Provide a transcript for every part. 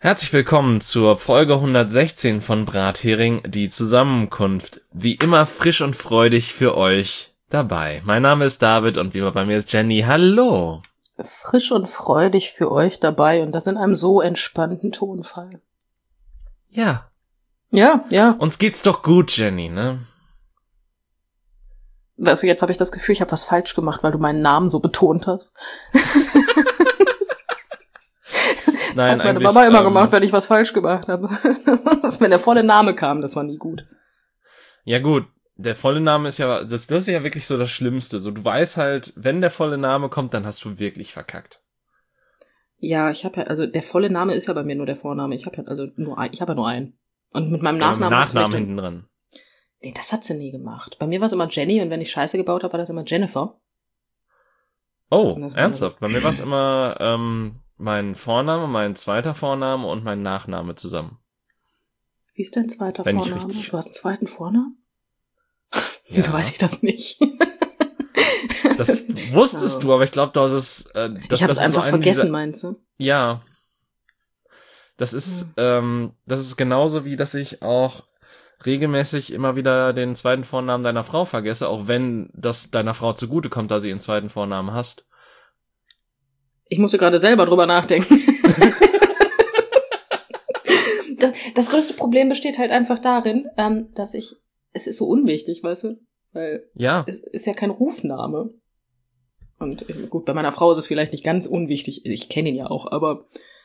Herzlich willkommen zur Folge 116 von Brathering, die Zusammenkunft. Wie immer frisch und freudig für euch dabei. Mein Name ist David und wie immer bei mir ist Jenny. Hallo. Frisch und freudig für euch dabei und das in einem so entspannten Tonfall. Ja. Ja. Uns geht's doch gut, Jenny, ne? Weißt du, jetzt habe ich das Gefühl, ich habe was falsch gemacht, weil du meinen Namen so betont hast. Nein, das hat meine Mama immer gemacht, wenn ich was falsch gemacht habe. Wenn der volle Name kam, das war nie gut. Ja gut, der volle Name ist ja, das ist ja wirklich so das Schlimmste. So, du weißt halt, wenn der volle Name kommt, dann hast du wirklich verkackt. Ja, also der volle Name ist ja bei mir nur der Vorname. Ich habe ja nur einen. Und mit meinem Nachnamen. Nachnamen Hinten dran. Nee, das hat sie nie gemacht. Bei mir war es immer Jenny und wenn ich Scheiße gebaut habe, war das immer Jennifer. Oh, ernsthaft? Bei mir war es immer mein Vorname, mein zweiter Vorname und mein Nachname zusammen. Wie ist dein zweiter Wenn Vorname? Du hast einen zweiten Vornamen? Wieso weiß ich das nicht? Das wusstest du, aber ich glaube, du hast es... ich habe es einfach vergessen, meinst du? Ja. Das ist genauso wie, dass ich auch regelmäßig immer wieder den zweiten Vornamen deiner Frau vergesse, auch wenn das deiner Frau zugutekommt, da sie einen zweiten Vornamen hast. Ich musste gerade selber drüber nachdenken. Das größte Problem besteht halt einfach darin, dass es ist so unwichtig, weißt du? Weil es ist ja kein Rufname. Und gut, bei meiner Frau ist es vielleicht nicht ganz unwichtig. Ich kenne ihn ja auch, aber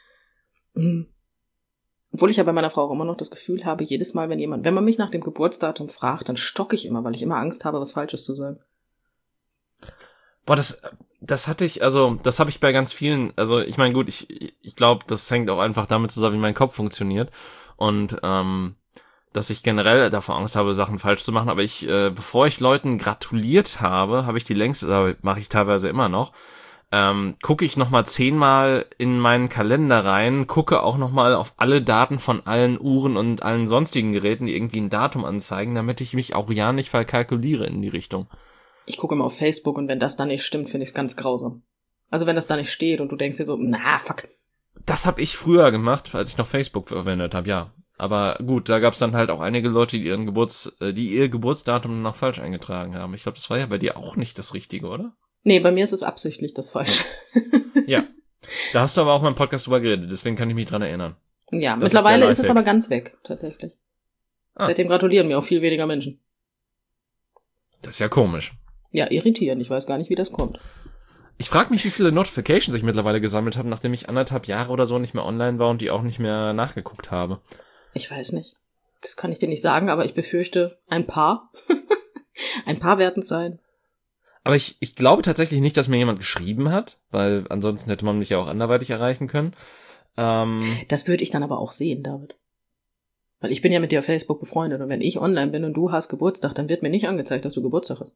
obwohl ich ja bei meiner Frau auch immer noch das Gefühl habe, jedes Mal, wenn man mich nach dem Geburtsdatum fragt, dann stocke ich immer, weil ich immer Angst habe, was Falsches zu sagen. Boah, das hatte ich, also das habe ich bei ganz vielen, also ich meine gut, ich glaube, das hängt auch einfach damit zusammen, wie mein Kopf funktioniert und dass ich generell davor Angst habe, Sachen falsch zu machen, aber bevor ich Leuten gratuliert habe ich die längste, mache ich teilweise immer noch, gucke ich nochmal 10-mal in meinen Kalender rein, gucke auch nochmal auf alle Daten von allen Uhren und allen sonstigen Geräten, die irgendwie ein Datum anzeigen, damit ich mich auch ja nicht verkalkuliere in die Richtung. Ich gucke immer auf Facebook und wenn das dann nicht stimmt, finde ich es ganz grausam. Also wenn das da nicht steht und du denkst dir so, fuck. Das habe ich früher gemacht, als ich noch Facebook verwendet habe, ja. Aber gut, da gab's dann halt auch einige Leute, die ihr Geburtsdatum noch falsch eingetragen haben. Ich glaube, das war ja bei dir auch nicht das Richtige, oder? Nee, bei mir ist es absichtlich das Falsche. Ja, da hast du aber auch mal im Podcast drüber geredet, deswegen kann ich mich dran erinnern. Ja, mittlerweile ist es aber ganz weg, tatsächlich. Seitdem gratulieren mir auch viel weniger Menschen. Das ist ja komisch. Ja, irritierend. Ich weiß gar nicht, wie das kommt. Ich frage mich, wie viele Notifications ich mittlerweile gesammelt habe, nachdem ich 1,5 Jahre oder so nicht mehr online war und die auch nicht mehr nachgeguckt habe. Ich weiß nicht. Das kann ich dir nicht sagen, aber ich befürchte ein paar. Ein paar werden es sein. Aber ich glaube tatsächlich nicht, dass mir jemand geschrieben hat, weil ansonsten hätte man mich ja auch anderweitig erreichen können. Das würde ich dann aber auch sehen, David. Weil ich bin ja mit dir auf Facebook befreundet und wenn ich online bin und du hast Geburtstag, dann wird mir nicht angezeigt, dass du Geburtstag hast.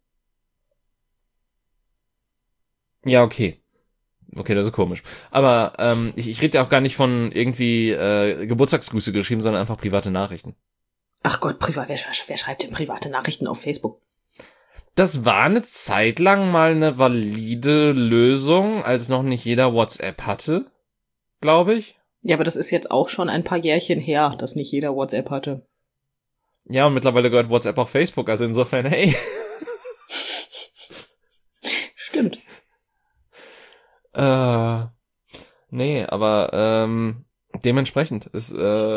Ja, okay. Okay, das ist komisch. Aber ich rede ja auch gar nicht von irgendwie Geburtstagsgrüße geschrieben, sondern einfach private Nachrichten. Ach Gott, wer schreibt denn private Nachrichten auf Facebook? Das war eine Zeit lang mal eine valide Lösung, als noch nicht jeder WhatsApp hatte, glaube ich. Ja, aber das ist jetzt auch schon ein paar Jährchen her, dass nicht jeder WhatsApp hatte. Ja, und mittlerweile gehört WhatsApp auch Facebook, also insofern, hey. Stimmt. Nee, aber dementsprechend, es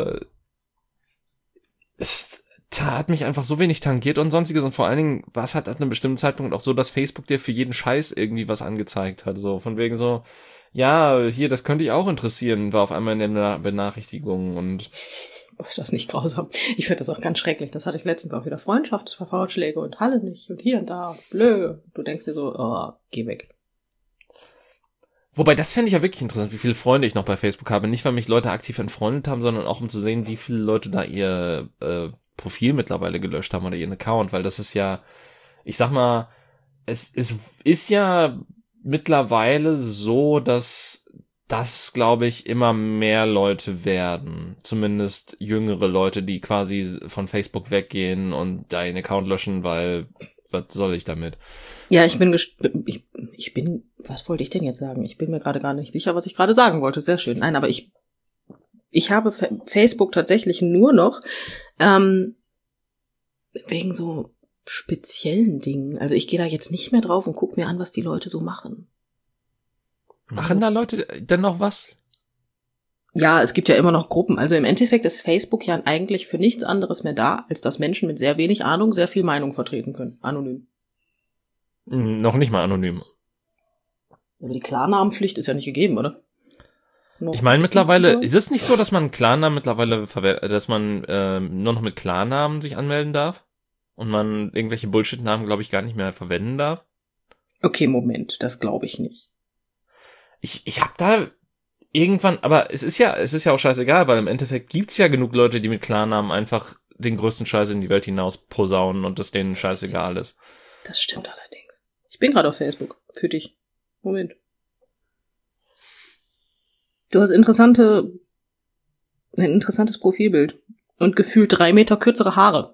hat mich einfach so wenig tangiert und sonstiges und vor allen Dingen war es halt ab einem bestimmten Zeitpunkt auch so, dass Facebook dir für jeden Scheiß irgendwie was angezeigt hat, so von wegen so, ja, hier, das könnte ich auch interessieren, war auf einmal in den Benachrichtigungen und... Ist das nicht grausam? Ich finde das auch ganz schrecklich. Das hatte ich letztens auch wieder. Freundschaftsvorschläge und Halle nicht und hier und da. Blö. Du denkst dir so, geh weg. Wobei, das fände ich ja wirklich interessant, wie viele Freunde ich noch bei Facebook habe. Nicht, weil mich Leute aktiv entfreundet haben, sondern auch, um zu sehen, wie viele Leute da ihr Profil mittlerweile gelöscht haben oder ihren Account. Weil das ist ja, ich sag mal, es ist ja mittlerweile so, dass das, glaube ich, immer mehr Leute werden. Zumindest jüngere Leute, die quasi von Facebook weggehen und da ihren Account löschen, weil was soll ich damit? Ja, ich bin, was wollte ich denn jetzt sagen? Ich bin mir gerade gar nicht sicher, was ich gerade sagen wollte. Sehr schön. Nein, aber ich Ich habe Facebook tatsächlich nur noch wegen so speziellen Dingen. Also ich gehe da jetzt nicht mehr drauf und gucke mir an, was die Leute so machen. Machen da Leute denn noch was? Ja, es gibt ja immer noch Gruppen. Also im Endeffekt ist Facebook ja eigentlich für nichts anderes mehr da, als dass Menschen mit sehr wenig Ahnung sehr viel Meinung vertreten können. Anonym. Noch nicht mal anonym. Aber die Klarnamenpflicht ist ja nicht gegeben, oder? Ich meine, mittlerweile, ist es nicht so, dass man Klarnamen mittlerweile dass man nur noch mit Klarnamen sich anmelden darf? Und man irgendwelche Bullshit-Namen, glaube ich, gar nicht mehr verwenden darf? Okay, Moment, das glaube ich nicht. Ich habe da irgendwann, aber es ist ja auch scheißegal, weil im Endeffekt gibt's ja genug Leute, die mit Klarnamen einfach den größten Scheiß in die Welt hinaus posaunen und das denen scheißegal ist. Das stimmt allerdings. Ich bin gerade auf Facebook. Für dich. Moment. Du hast ein interessantes Profilbild. Und gefühlt 3 Meter kürzere Haare.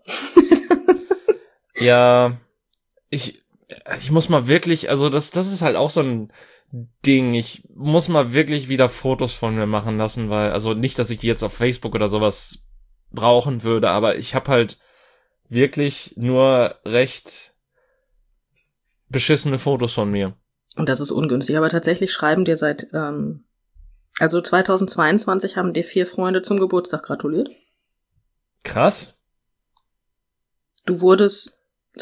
Ja, ich muss mal wirklich, also das ist halt auch so ein Ding. Ich muss mal wirklich wieder Fotos von mir machen lassen, weil, also nicht, dass ich die jetzt auf Facebook oder sowas brauchen würde, aber ich habe halt wirklich nur recht beschissene Fotos von mir. Und das ist ungünstig, aber tatsächlich schreiben dir also 2022 haben dir 4 Freunde zum Geburtstag gratuliert. Krass. Du wurdest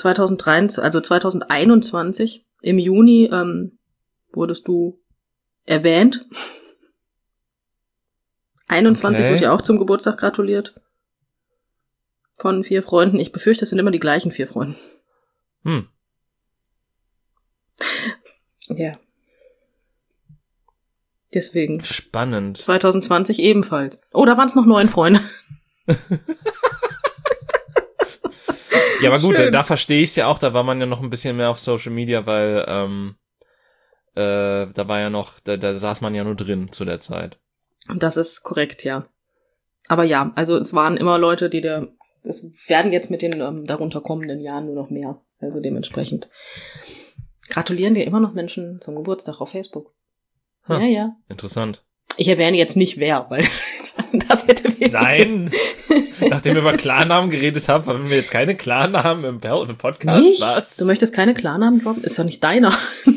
2021 im Juni wurdest du erwähnt. 21 Okay. wurde dir auch zum Geburtstag gratuliert. Von 4 Freunden. Ich befürchte, es sind immer die gleichen 4 Freunde. Ja. Deswegen. Spannend. 2020 ebenfalls. Oh, da waren es noch 9 Freunde. Ja, aber gut, da verstehe ich es ja auch, da war man ja noch ein bisschen mehr auf Social Media, weil da war ja noch, da saß man ja nur drin zu der Zeit. Das ist korrekt, ja. Aber ja, also es waren immer Leute, es werden jetzt mit den darunter kommenden Jahren nur noch mehr. Also dementsprechend gratulieren dir immer noch Menschen zum Geburtstag auf Facebook. Ja. Interessant. Ich erwähne jetzt nicht wer, weil das hätte wir. Nein! Nachdem wir über Klarnamen geredet haben, haben wir jetzt keine Klarnamen im Podcast. Nicht? Was? Du möchtest keine Klarnamen droppen? Ist doch nicht deiner.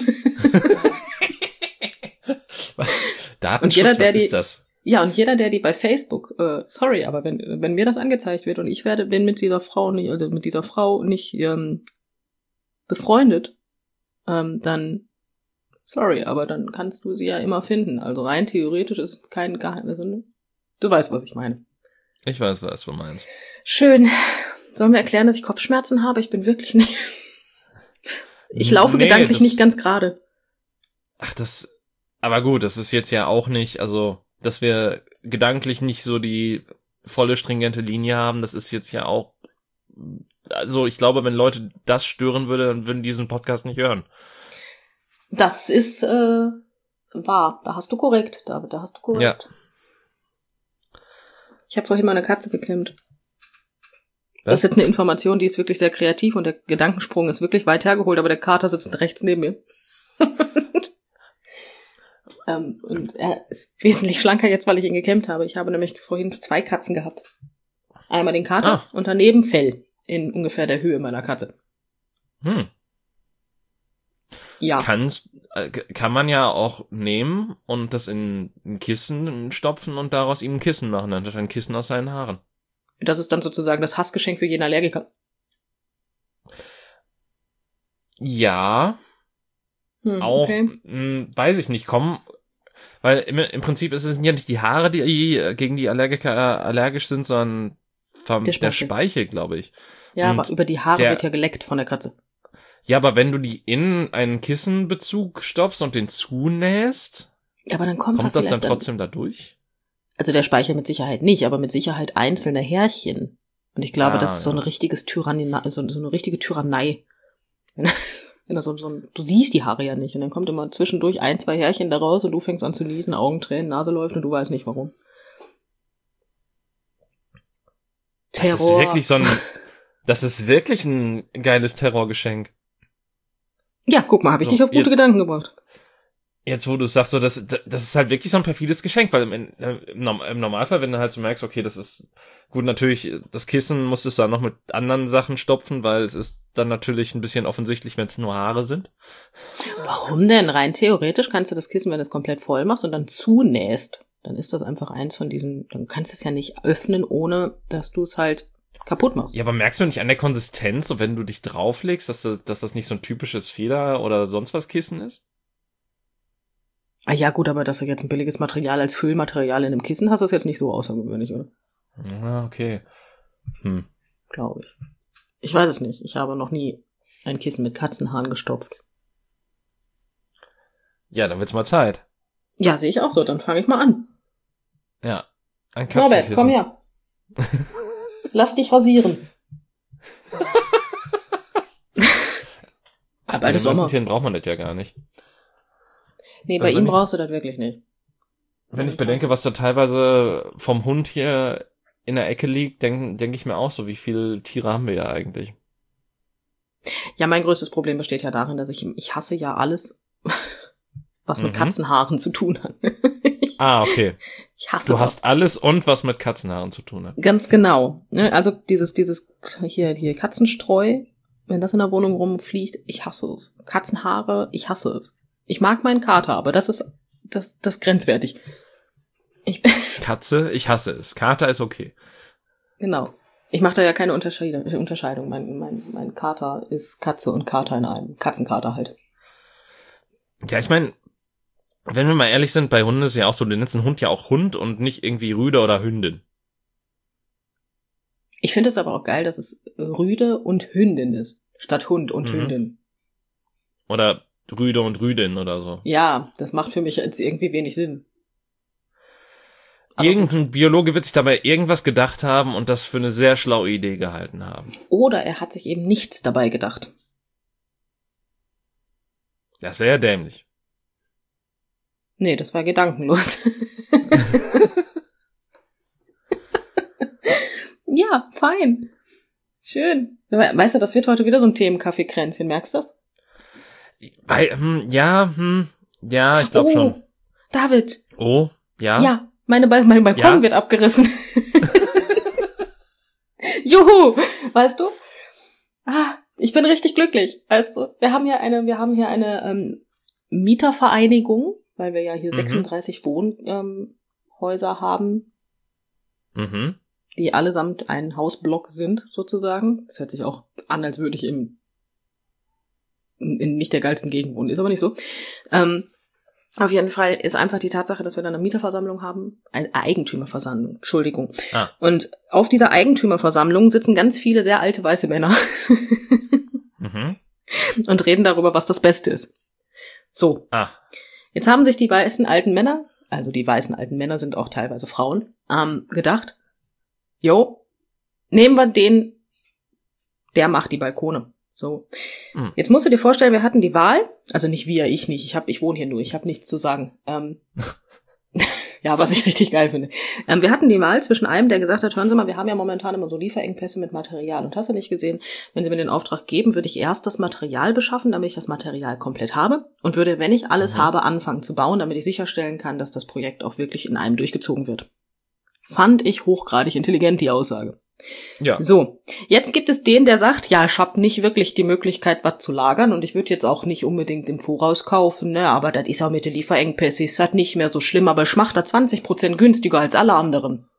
Datenschutz, was ist das? Ja, und jeder, der die bei Facebook, sorry, aber wenn mir das angezeigt wird und ich bin mit dieser Frau nicht befreundet, dann sorry, aber dann kannst du sie ja immer finden. Also rein theoretisch ist kein Geheimnis. Du weißt, was ich meine. Ich weiß, was du meinst. Schön. Sollen wir erklären, dass ich Kopfschmerzen habe? Ich bin wirklich nicht. Ich laufe gedanklich nicht ganz gerade. Ach, aber gut, das ist jetzt ja auch nicht, also, dass wir gedanklich nicht so die volle stringente Linie haben, das ist jetzt ja auch, also ich glaube, wenn Leute das stören würde, dann würden die diesen Podcast nicht hören. Das ist wahr. Da hast du korrekt, David, da hast du korrekt. Ja. Ich habe vorhin meine Katze gekämmt. Was? Das ist jetzt eine Information, die ist wirklich sehr kreativ und der Gedankensprung ist wirklich weit hergeholt, aber der Kater sitzt rechts neben mir. Und er ist wesentlich schlanker jetzt, weil ich ihn gekämmt habe. Ich habe nämlich vorhin 2 Katzen gehabt. Einmal den Kater und daneben Fell in ungefähr der Höhe meiner Katze. Ja. Kann man ja auch nehmen und das in ein Kissen stopfen und daraus ihm ein Kissen machen, anstatt ein Kissen aus seinen Haaren. Das ist dann sozusagen das Hassgeschenk für jeden Allergiker. Ja. Auch, weiß ich nicht, weil im Prinzip ist es ja nicht die Haare, die gegen die Allergiker allergisch sind, sondern der Speichel, glaube ich. Ja, aber über die Haare wird ja geleckt von der Katze. Ja, aber wenn du die in einen Kissenbezug stopfst und den zunähst, ja, aber dann kommt das dann trotzdem da durch? Also der Speichel mit Sicherheit nicht, aber mit Sicherheit einzelne Härchen. Und ich glaube, das ist so ein richtiges so eine richtige Tyrannei. Wenn das du siehst die Haare ja nicht. Und dann kommt immer zwischendurch 1, 2 Härchen da raus und du fängst an zu niesen, Augentränen, Nase läuft und du weißt nicht warum. Terror. Das ist wirklich ein geiles Terrorgeschenk. Ja, guck mal, habe ich dich auf gute Gedanken gebracht. Jetzt, wo du sagst, so, das ist halt wirklich so ein perfides Geschenk, weil im Normalfall, wenn du halt so merkst, okay, das ist gut, natürlich, das Kissen musst du dann noch mit anderen Sachen stopfen, weil es ist dann natürlich ein bisschen offensichtlich, wenn es nur Haare sind. Warum denn? Rein theoretisch kannst du das Kissen, wenn du es komplett voll machst und dann zunähst, dann ist das einfach eins von diesen, dann kannst du es ja nicht öffnen, ohne dass du es halt kaputt machst. Ja, aber merkst du nicht an der Konsistenz, so wenn du dich drauflegst, dass das nicht so ein typisches Feder- oder sonst was Kissen ist? Ah ja, gut, aber dass du jetzt ein billiges Material als Füllmaterial in einem Kissen hast, ist jetzt nicht so außergewöhnlich, oder? Ja, okay. Glaube ich. Ich weiß es nicht. Ich habe noch nie ein Kissen mit Katzenhaaren gestopft. Ja, dann wird's mal Zeit. Ja, sehe ich auch so. Dann fange ich mal an. Ja, ein Katzenkissen. Norbert, komm her. Lass dich rasieren. Bei den meisten Tieren braucht man das ja gar nicht. Nee, bei ihm brauchst du das wirklich nicht. Wenn ich bedenke, was da teilweise vom Hund hier in der Ecke liegt, denk ich mir auch so, wie viele Tiere haben wir ja eigentlich? Ja, mein größtes Problem besteht ja darin, dass ich hasse ja alles, was mit Katzenhaaren zu tun hat. Okay. Ich hasse Du hast alles und was mit Katzenhaaren zu tun hat. Ganz genau. Also dieses hier Katzenstreu, wenn das in der Wohnung rumfliegt, ich hasse es. Katzenhaare, ich hasse es. Ich mag meinen Kater, aber das ist das grenzwertig. Katze, ich hasse es. Kater ist okay. Genau. Ich mache da ja keine Unterscheidung. Mein Kater ist Katze und Kater in einem. Katzenkater halt. Ja, ich meine, wenn wir mal ehrlich sind, bei Hunden ist ja auch so, du nennst einen Hund ja auch Hund und nicht irgendwie Rüde oder Hündin. Ich finde es aber auch geil, dass es Rüde und Hündin ist, statt Hund und Hündin. Oder Rüde und Rüdin oder so. Ja, das macht für mich jetzt irgendwie wenig Sinn. Irgendein Biologe wird sich dabei irgendwas gedacht haben und das für eine sehr schlaue Idee gehalten haben. Oder er hat sich eben nichts dabei gedacht. Das wäre ja dämlich. Nee, das war gedankenlos. Ja, fein. Schön. Weißt du, das wird heute wieder so ein Themenkaffeekränzchen, merkst du das? Ja, ich glaube schon. David. Oh, ja? Ja, mein Balkon wird abgerissen. Juhu, weißt du? Ich bin richtig glücklich. Weißt du, wir haben hier eine Mietervereinigung, weil wir ja hier 36 Wohnhäuser haben, die allesamt ein Hausblock sind, sozusagen. Das hört sich auch an, als würde ich in nicht der geilsten Gegend wohnen. Ist aber nicht so. Auf jeden Fall ist einfach die Tatsache, dass wir dann eine Mieterversammlung haben, eine Eigentümerversammlung, Entschuldigung. Und auf dieser Eigentümerversammlung sitzen ganz viele sehr alte weiße Männer und reden darüber, was das Beste ist. So. Jetzt haben sich die weißen alten Männer, also die weißen alten Männer sind auch teilweise Frauen, gedacht, nehmen wir den, der macht die Balkone. So. Jetzt musst du dir vorstellen, wir hatten die Wahl, also nicht wir, ich nicht, ich wohne hier nur, ich habe nichts zu sagen. Ja, was ich richtig geil finde. Wir hatten die Wahl zwischen einem, der gesagt hat, hören Sie mal, wir haben ja momentan immer so Lieferengpässe mit Material. Und hast du nicht gesehen, wenn Sie mir den Auftrag geben, würde ich erst das Material beschaffen, damit ich das Material komplett habe und würde, wenn ich alles habe, anfangen zu bauen, damit ich sicherstellen kann, dass das Projekt auch wirklich in einem durchgezogen wird. Fand ich hochgradig intelligent, die Aussage. Ja. So, jetzt gibt es den, der sagt, ja, ich habe nicht wirklich die Möglichkeit, was zu lagern und ich würde jetzt auch nicht unbedingt im Voraus kaufen, ne, aber das ist auch mit den Lieferengpässen, ist das nicht mehr so schlimm, aber ich mache da 20% günstiger als alle anderen.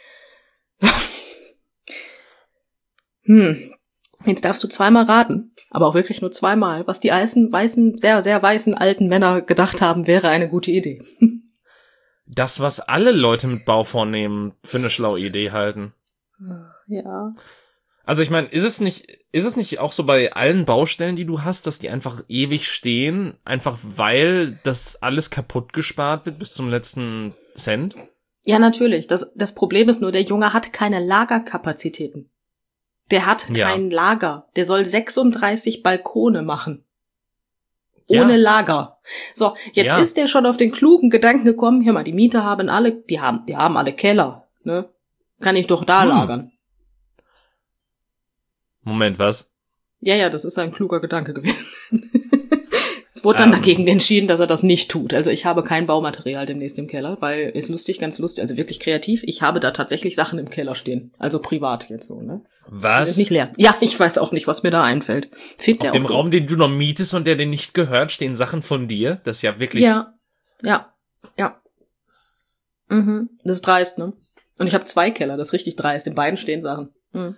Jetzt darfst du zweimal raten, aber auch wirklich nur zweimal, was die weißen, sehr, sehr weißen alten Männer gedacht haben, wäre eine gute Idee. Das, was alle Leute mit Bau vornehmen, für eine schlaue Idee halten. Ja. Also ich meine, ist es nicht auch so bei allen Baustellen, die du hast, dass die einfach ewig stehen, einfach weil das alles kaputt gespart wird bis zum letzten Cent? Ja, natürlich. Das Problem ist nur, der Junge hat keine Lagerkapazitäten. Der hat kein Lager. Der soll 36 Balkone machen. Ohne Lager. So, jetzt ist der schon auf den klugen Gedanken gekommen, hör mal, die Mieter haben alle, die haben alle Keller, ne? Kann ich doch da lagern. Moment, was? Ja, das ist ein kluger Gedanke gewesen. wurde dann dagegen entschieden, dass er das nicht tut. Also ich habe kein Baumaterial demnächst im Keller, weil ist lustig, ganz lustig, also wirklich kreativ. Ich habe da tatsächlich Sachen im Keller stehen. Also privat jetzt so, ne? Was? Ist nicht leer. Ja, ich weiß auch nicht, was mir da einfällt. Auf dem Raum, den du noch mietest und der dir nicht gehört, stehen Sachen von dir? Das ist ja wirklich... Ja. Das ist dreist, ne? Und ich habe 2 Keller, das ist richtig dreist. In beiden stehen Sachen.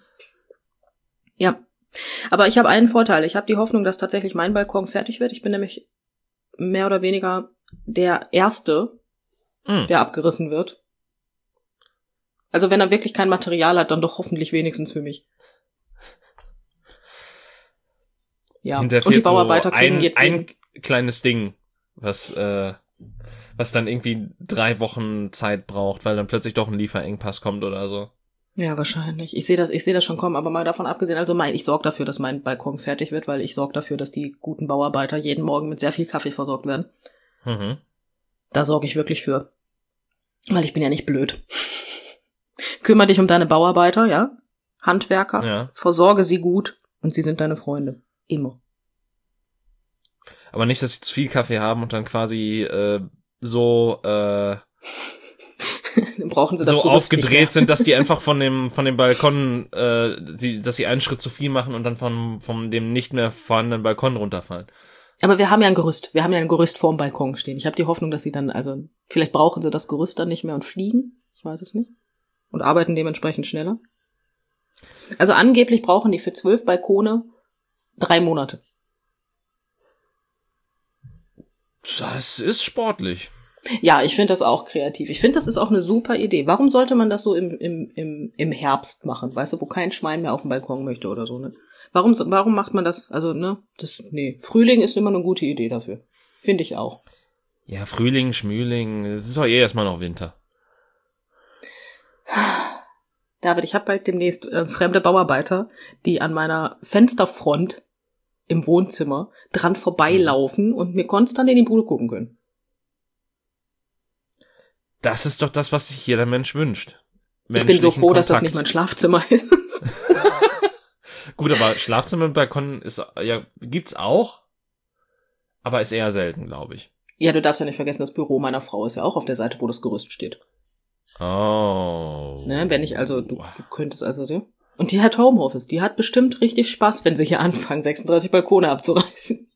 Ja. Aber ich habe einen Vorteil. Ich habe die Hoffnung, dass tatsächlich mein Balkon fertig wird. Ich bin nämlich mehr oder weniger der Erste, der abgerissen wird. Also wenn er wirklich kein Material hat, dann doch hoffentlich wenigstens für mich. Ja, und die Bauarbeiter kriegen jetzt ein kleines Ding, was dann irgendwie 3 Wochen Zeit braucht, weil dann plötzlich doch ein Lieferengpass kommt oder so. Ja, wahrscheinlich. Ich sehe das schon kommen, aber mal davon abgesehen, also ich sorge dafür, dass mein Balkon fertig wird, weil ich sorge dafür, dass die guten Bauarbeiter jeden Morgen mit sehr viel Kaffee versorgt werden. Da sorge ich wirklich für. Weil ich bin ja nicht blöd. Kümmere dich um deine Bauarbeiter, ja? Handwerker. Ja. Versorge sie gut und sie sind deine Freunde. Immer. Aber nicht, dass sie zu viel Kaffee haben und dann quasi brauchen sie das so aufgedreht sind, dass die einfach von dem Balkon, dass sie einen Schritt zu viel machen und dann von dem nicht mehr vorhandenen Balkon runterfallen. Aber wir haben ja ein Gerüst. Wir haben ja ein Gerüst vorm Balkon stehen. Ich habe die Hoffnung, dass sie dann, also vielleicht brauchen sie das Gerüst dann nicht mehr und fliegen. Ich weiß es nicht. Und arbeiten dementsprechend schneller. Also angeblich brauchen die für 12 Balkone 3 Monate. Das ist sportlich. Ja, ich finde das auch kreativ. Ich finde, das ist auch eine super Idee. Warum sollte man das so im Herbst machen? Weißt du, wo kein Schwein mehr auf dem Balkon möchte oder so, ne? Warum macht man das? Also, ne? Frühling ist immer eine gute Idee dafür. Finde ich auch. Ja, Frühling, Schmühling, es ist doch erstmal noch Winter. David, ich habe bald demnächst fremde Bauarbeiter, die an meiner Fensterfront im Wohnzimmer dran vorbeilaufen und mir konstant in die Bude gucken können. Das ist doch das, was sich jeder Mensch wünscht. Ich bin so froh, dass das nicht mein Schlafzimmer ist. Gut, aber Schlafzimmer und Balkon gibt's auch, aber ist eher selten, glaube ich. Ja, du darfst ja nicht vergessen, das Büro meiner Frau ist ja auch auf der Seite, wo das Gerüst steht. Oh. Ne, wenn ich du könntest also, ja. Und die hat Homeoffice, die hat bestimmt richtig Spaß, wenn sie hier anfangen, 36 Balkone abzureißen.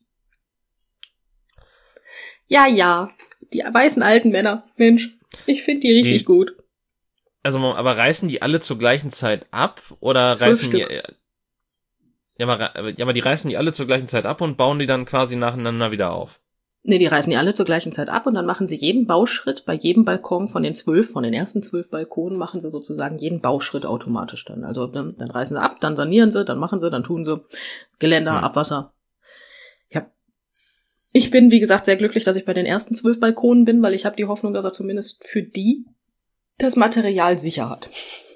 Ja, die weißen alten Männer, Mensch, ich finde die richtig gut. Also, aber reißen die alle zur gleichen Zeit ab, oder 12 reißen Stück. die, aber die reißen die alle zur gleichen Zeit ab und bauen die dann quasi nacheinander wieder auf? Nee, die reißen die alle zur gleichen Zeit ab und dann machen sie jeden Bauschritt bei jedem Balkon von den ersten 12 Balkonen machen sie sozusagen jeden Bauschritt automatisch dann. Also dann reißen sie ab, dann sanieren sie, dann machen sie, dann tun sie Geländer, Abwasser. Ja. Ich bin, wie gesagt, sehr glücklich, dass ich bei den ersten 12 Balkonen bin, weil ich habe die Hoffnung, dass er zumindest für die das Material sicher hat.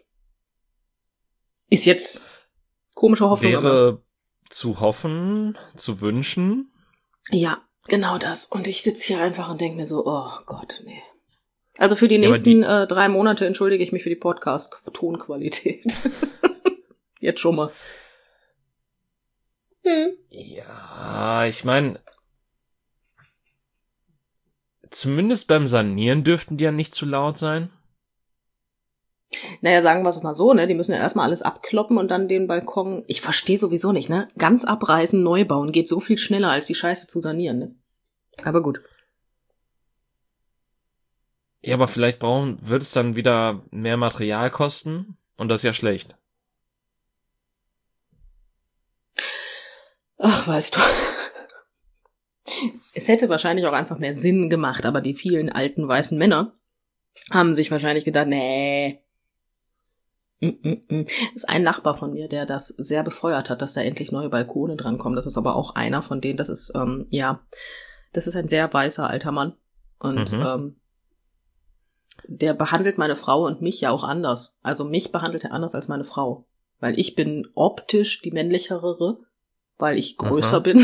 Ist jetzt komische Hoffnung. Wäre zu hoffen, zu wünschen. Ja. Genau das. Und ich sitze hier einfach und denke mir so, oh Gott, nee. Also für die nächsten 3 Monate entschuldige ich mich für die Podcast-Tonqualität. Jetzt schon mal. Ja, ich meine, zumindest beim Sanieren dürften die ja nicht zu laut sein. Naja, sagen wir es mal so, ne? Die müssen ja erstmal alles abkloppen und dann den Balkon. Ich verstehe sowieso nicht, ne? Ganz abreißen, neu bauen geht so viel schneller, als die Scheiße zu sanieren, ne? Aber gut. Ja, aber vielleicht wird es dann wieder mehr Material kosten und das ist ja schlecht. Ach, weißt du. Es hätte wahrscheinlich auch einfach mehr Sinn gemacht, aber die vielen alten weißen Männer haben sich wahrscheinlich gedacht, nee. Das ist ein Nachbar von mir, der das sehr befeuert hat, dass da endlich neue Balkone drankommen. Das ist aber auch einer von denen, das ist, das ist ein sehr weißer alter Mann. Und der behandelt meine Frau und mich ja auch anders. Also mich behandelt er anders als meine Frau. Weil ich bin optisch die männlichere, weil ich größer bin.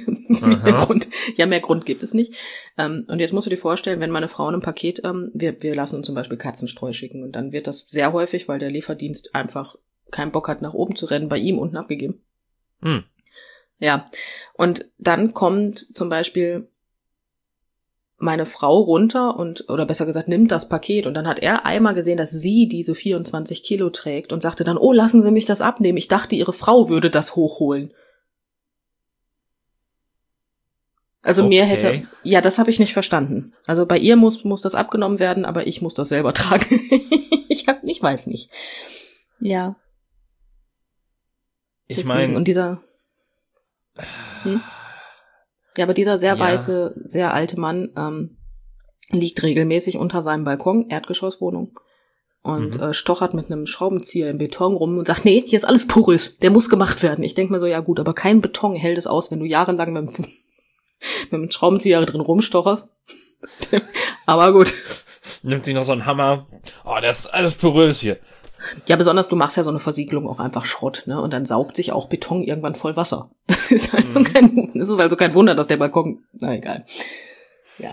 Mehr Grund gibt es nicht. Und jetzt musst du dir vorstellen, wenn meine Frau ein Paket, wir lassen uns zum Beispiel Katzenstreu schicken und dann wird das sehr häufig, weil der Lieferdienst einfach keinen Bock hat, nach oben zu rennen, bei ihm unten abgegeben. Ja. Und dann kommt zum Beispiel meine Frau runter oder besser gesagt nimmt das Paket und dann hat er einmal gesehen, dass sie diese 24 Kilo trägt und sagte dann, oh, lassen Sie mich das abnehmen. Ich dachte, Ihre Frau würde das hochholen. Also Okay. mir hätte, ja, das habe ich nicht verstanden. Also bei ihr muss das abgenommen werden, aber ich muss das selber tragen. Ich weiß nicht. Ja. Ich meine. Und dieser, Ja, aber dieser sehr weiße, sehr alte Mann liegt regelmäßig unter seinem Balkon, Erdgeschosswohnung, und stochert mit einem Schraubenzieher im Beton rum und sagt, nee, hier ist alles porös, der muss gemacht werden. Ich denk mir so, ja gut, aber kein Beton hält es aus, wenn du jahrelang mit einem Schraubenzieher drin rumstocherst. Aber gut. Nimmt sich noch so einen Hammer. Oh, das ist alles porös hier. Ja, besonders du machst ja so eine Versiegelung auch einfach Schrott, ne? Und dann saugt sich auch Beton irgendwann voll Wasser. Das ist also kein Wunder, dass der Balkon, na egal. Ja.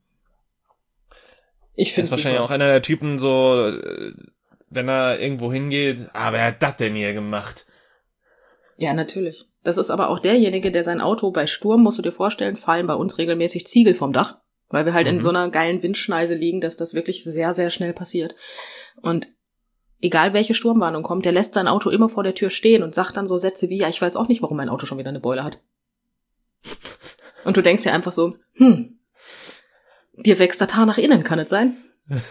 Ich finde es wahrscheinlich auch einer der Typen so, wenn er irgendwo hingeht, wer hat das denn hier gemacht? Ja, natürlich. Das ist aber auch derjenige, der sein Auto bei Sturm, musst du dir vorstellen, fallen bei uns regelmäßig Ziegel vom Dach, weil wir halt in so einer geilen Windschneise liegen, dass das wirklich sehr, sehr schnell passiert. Und egal welche Sturmwarnung kommt, der lässt sein Auto immer vor der Tür stehen und sagt dann so Sätze wie, ja, ich weiß auch nicht, warum mein Auto schon wieder eine Beule hat. Und du denkst dir einfach so, dir wächst das Haar nach innen, kann es sein?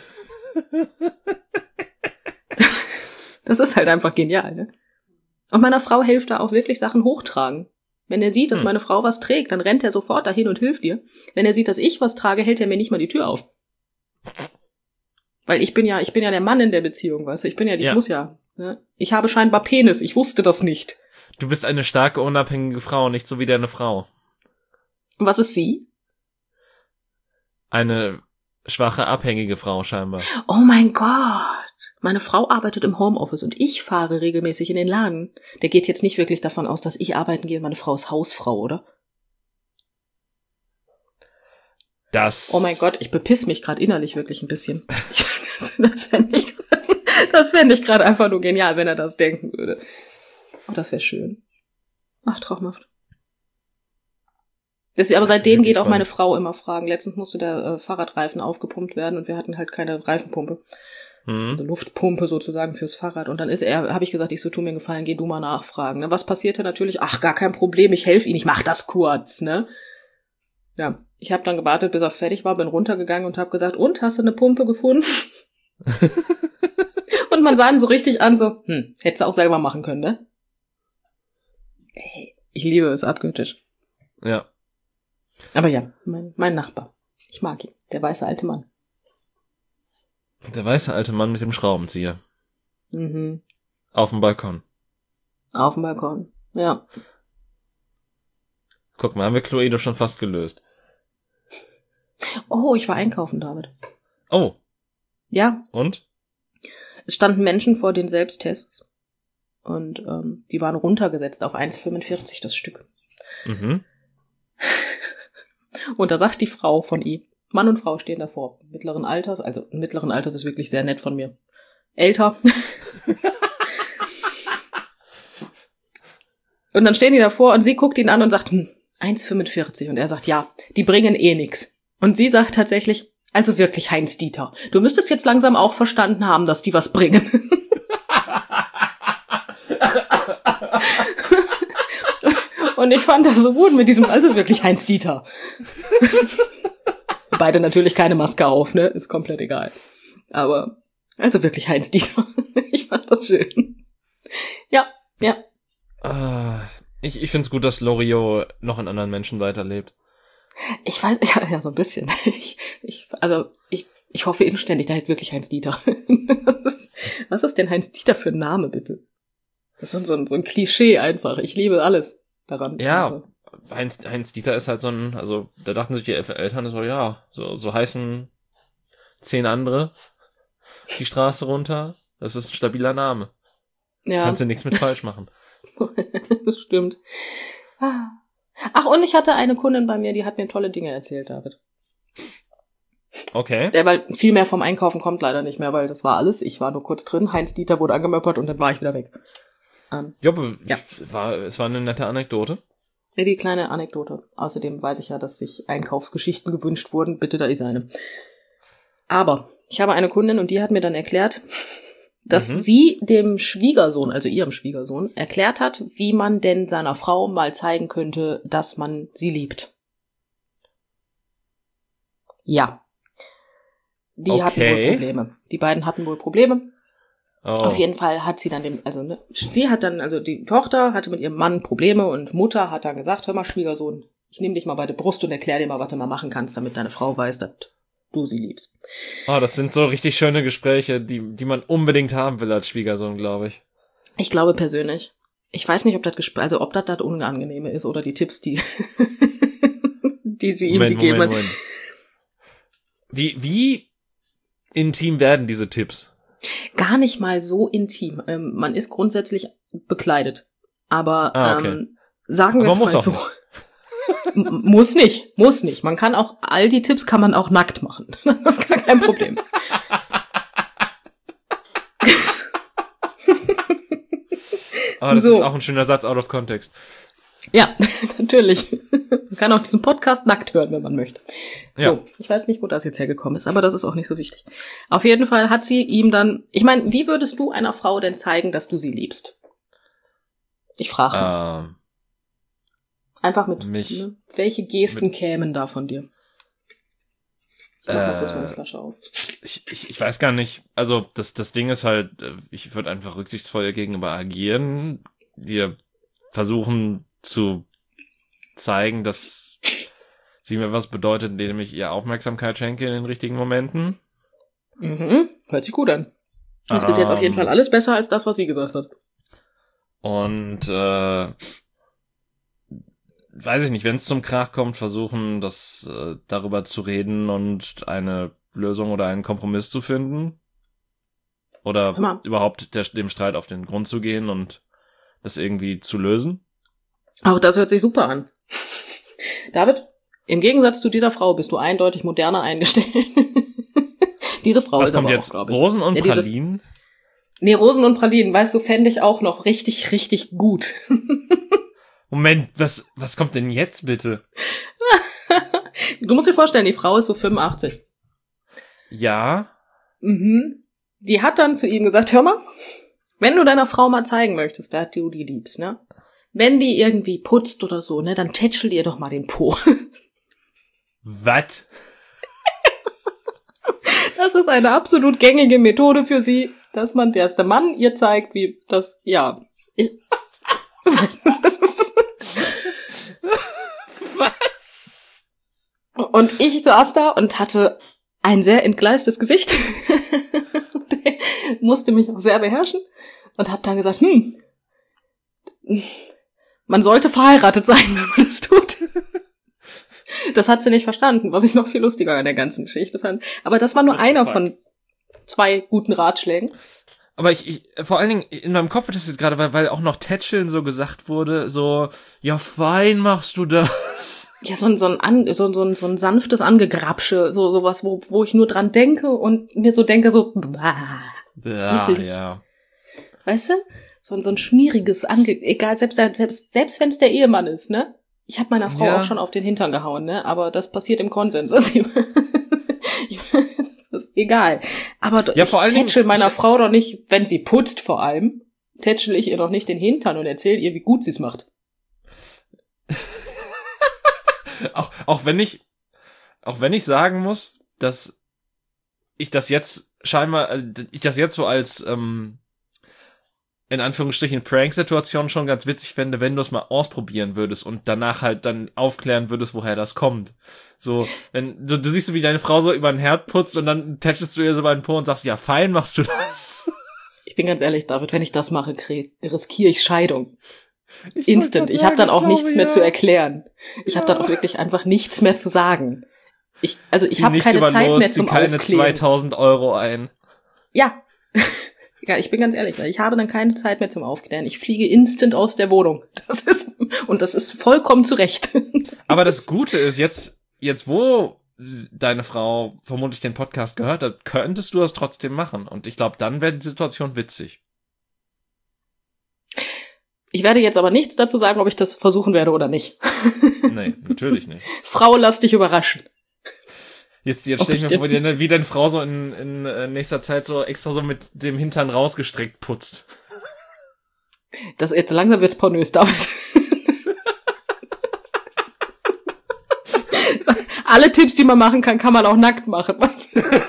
Das ist halt einfach genial, ne? Und meiner Frau hilft da auch wirklich Sachen hochtragen. Wenn er sieht, dass meine Frau was trägt, dann rennt er sofort dahin und hilft ihr. Wenn er sieht, dass ich was trage, hält er mir nicht mal die Tür auf. Weil ich bin ja der Mann in der Beziehung, weißt du? Ich muss ja. Ne? Ich habe scheinbar Penis, ich wusste das nicht. Du bist eine starke, unabhängige Frau, nicht so wie deine Frau. Und was ist sie? Eine schwache, abhängige Frau scheinbar. Oh mein Gott. Meine Frau arbeitet im Homeoffice und ich fahre regelmäßig in den Laden. Der geht jetzt nicht wirklich davon aus, dass ich arbeiten gehe. Meine Frau ist Hausfrau, oder? Oh mein Gott, ich bepiss mich gerade innerlich wirklich ein bisschen. Das fände ich gerade einfach nur genial, wenn er das denken würde. Oh, das wäre schön. Ach, traumhaft. Deswegen, aber seitdem geht auch meine Frau immer fragen. Letztens musste der Fahrradreifen aufgepumpt werden und wir hatten halt keine Reifenpumpe. Also Luftpumpe sozusagen fürs Fahrrad. Und dann habe ich gesagt, tu mir einen Gefallen, geh du mal nachfragen. Ne? Was passierte natürlich? Ach, gar kein Problem, ich helfe Ihnen, ich mach das kurz, ne? Ja, ich habe dann gewartet, bis er fertig war, bin runtergegangen und habe gesagt, und, hast du eine Pumpe gefunden? Und man sah ihn so richtig an, so, hättest du auch selber machen können, ne? Ey, ich liebe es abgöttisch. Ja. Aber ja, mein Nachbar. Ich mag ihn, der weiße alte Mann. Der weiße alte Mann mit dem Schraubenzieher. Auf dem Balkon. Auf dem Balkon, ja. Guck mal, haben wir Cluedo schon fast gelöst. Oh, ich war einkaufen, David. Oh. Ja. Und? Es standen Menschen vor den Selbsttests und die waren runtergesetzt auf 1,45 das Stück. Und da sagt die Frau von ihm, Mann und Frau stehen davor, mittleren Alters, also mittleren Alters ist wirklich sehr nett von mir. Älter. Und dann stehen die davor und sie guckt ihn an und sagt, 1,45 und er sagt, ja, die bringen eh nix. Und sie sagt tatsächlich, also wirklich Heinz-Dieter, du müsstest jetzt langsam auch verstanden haben, dass die was bringen. Und ich fand das so gut mit diesem, also wirklich Heinz-Dieter. Beide natürlich keine Maske auf, ne? Ist komplett egal. Aber, also wirklich Heinz-Dieter. Ich fand das schön. Ja. Ich find's gut, dass Loriot noch in anderen Menschen weiterlebt. Ich weiß, ja, so ein bisschen. Ich hoffe inständig, da heißt wirklich Heinz-Dieter. Was ist denn Heinz-Dieter für ein Name, bitte? Das ist so ein Klischee einfach. Ich liebe alles daran. Ja, Heinz-Dieter ist halt also da dachten sich die Eltern so, ja, so heißen 10 andere die Straße runter. Das ist ein stabiler Name. Ja. Kannst du nichts mit falsch machen. Das stimmt. Ach, und ich hatte eine Kundin bei mir, die hat mir tolle Dinge erzählt, David. Okay. Weil viel mehr vom Einkaufen kommt leider nicht mehr, weil das war alles. Ich war nur kurz drin, Heinz-Dieter wurde angemöppert und dann war ich wieder weg. Es war eine nette Anekdote. Die kleine Anekdote. Außerdem weiß ich ja, dass sich Einkaufsgeschichten gewünscht wurden. Bitte, da ist eine. Aber ich habe eine Kundin und die hat mir dann erklärt, dass sie dem Schwiegersohn, also ihrem Schwiegersohn, erklärt hat, wie man denn seiner Frau mal zeigen könnte, dass man sie liebt. Ja. Die hatten wohl Probleme. Die beiden hatten wohl Probleme. Oh. Auf jeden Fall hat sie dann die Tochter hatte mit ihrem Mann Probleme und Mutter hat dann gesagt, hör mal, Schwiegersohn, ich nehme dich mal bei der Brust und erklär dir mal, was du mal machen kannst, damit deine Frau weiß, dass du sie liebst. Oh, das sind so richtig schöne Gespräche, die man unbedingt haben will als Schwiegersohn, glaube ich. Ich glaube persönlich. Ich weiß nicht, ob das Unangenehme ist oder die Tipps, die sie ihm gegeben hat. Wie intim werden diese Tipps? Gar nicht mal so intim. Man ist grundsätzlich bekleidet. Aber okay. Sagen wir es mal so. Muss nicht. Man kann auch, all die Tipps kann man auch nackt machen. Das ist gar kein Problem. Aber das ist auch ein schöner Satz out of context. Ja, natürlich. Man kann auch diesen Podcast nackt hören, wenn man möchte. So, ja. Ich weiß nicht, wo das jetzt hergekommen ist, aber das ist auch nicht so wichtig. Auf jeden Fall hat sie ihm dann, ich meine, wie würdest du einer Frau denn zeigen, dass du sie liebst? Ich frage. Einfach mit, ne? Welche Gesten kämen da von dir? Ich mach mal kurz meine Flasche auf. Ich weiß gar nicht, also das Ding ist halt, ich würde einfach rücksichtsvoll ihr gegenüber agieren. Wir versuchen zu zeigen, dass sie mir was bedeutet, indem ich ihr Aufmerksamkeit schenke in den richtigen Momenten. Hört sich gut an. Das ist bis jetzt auf jeden Fall alles besser als das, was sie gesagt hat. Und weiß ich nicht, wenn es zum Krach kommt, versuchen, darüber zu reden und eine Lösung oder einen Kompromiss zu finden. Oder überhaupt dem Streit auf den Grund zu gehen und das irgendwie zu lösen. Auch das hört sich super an. David, im Gegensatz zu dieser Frau bist du eindeutig moderner eingestellt. Diese Frau ist aber auch, glaube ich. Rosen und Pralinen? Nee, Rosen und Pralinen, weißt du, fände ich auch noch richtig, richtig gut. Moment, was kommt denn jetzt bitte? Du musst dir vorstellen, die Frau ist so 85. Ja. Die hat dann zu ihm gesagt, hör mal, wenn du deiner Frau mal zeigen möchtest, dass du die liebst, ne? Wenn die irgendwie putzt oder so, ne, dann tätschel ihr doch mal den Po. Was? Das ist eine absolut gängige Methode für sie, dass der Mann ihr zeigt, wie das, ja. Was? Und ich saß da und hatte ein sehr entgleistes Gesicht. Musste mich auch sehr beherrschen und hab dann gesagt, man sollte verheiratet sein, wenn man das tut. Das hat sie nicht verstanden, was ich noch viel lustiger an der ganzen Geschichte fand. Aber das war nur einer von 2 guten Ratschlägen. Aber ich vor allen Dingen, in meinem Kopf ist das jetzt gerade, weil auch noch Tätscheln so gesagt wurde, so, ja fein machst du das. Ja, so ein sanftes Angegrapsche, sowas, wo ich nur dran denke und mir so denke, so, ja. Weißt du? So ein schmieriges egal, selbst wenn es der Ehemann ist, ne? Ich habe meiner Frau auch schon auf den Hintern gehauen, ne? Aber das passiert im Konsens. Das ist egal. Aber ich tätschel meiner Frau doch nicht, wenn sie putzt vor allem, tätschel ich ihr doch nicht den Hintern und erzähl ihr, wie gut sie es macht. auch wenn ich sagen muss, dass ich das jetzt so als in Anführungsstrichen Prank-Situation schon ganz witzig fände, wenn du es mal ausprobieren würdest und danach halt dann aufklären würdest, woher das kommt. So, wenn du siehst so, wie deine Frau so über den Herd putzt und dann tätschelst du ihr so bei den Po und sagst, ja, fein machst du das. Ich bin ganz ehrlich, David, wenn ich das mache, riskiere ich Scheidung. Instant. Ich habe dann auch nichts mehr zu erklären. Ich habe dann auch wirklich einfach nichts mehr zu sagen. Ich habe keine Zeit mehr zum Aufklären. Keine 2.000 € ein. Ja. Ja, ich bin ganz ehrlich, ich habe dann keine Zeit mehr zum Aufklären. Ich fliege instant aus der Wohnung. Das ist vollkommen zu Recht. Aber das Gute ist, jetzt wo deine Frau vermutlich den Podcast gehört hat, könntest du das trotzdem machen. Und ich glaube, dann wäre die Situation witzig. Ich werde jetzt aber nichts dazu sagen, ob ich das versuchen werde oder nicht. Nee, natürlich nicht. Frau, lass dich überraschen. Jetzt stell ich mir vor, wie deine Frau so in nächster Zeit so extra so mit dem Hintern rausgestreckt putzt. Das jetzt langsam wird's pornös, David. Alle Tipps, die man machen kann man auch nackt machen. Was?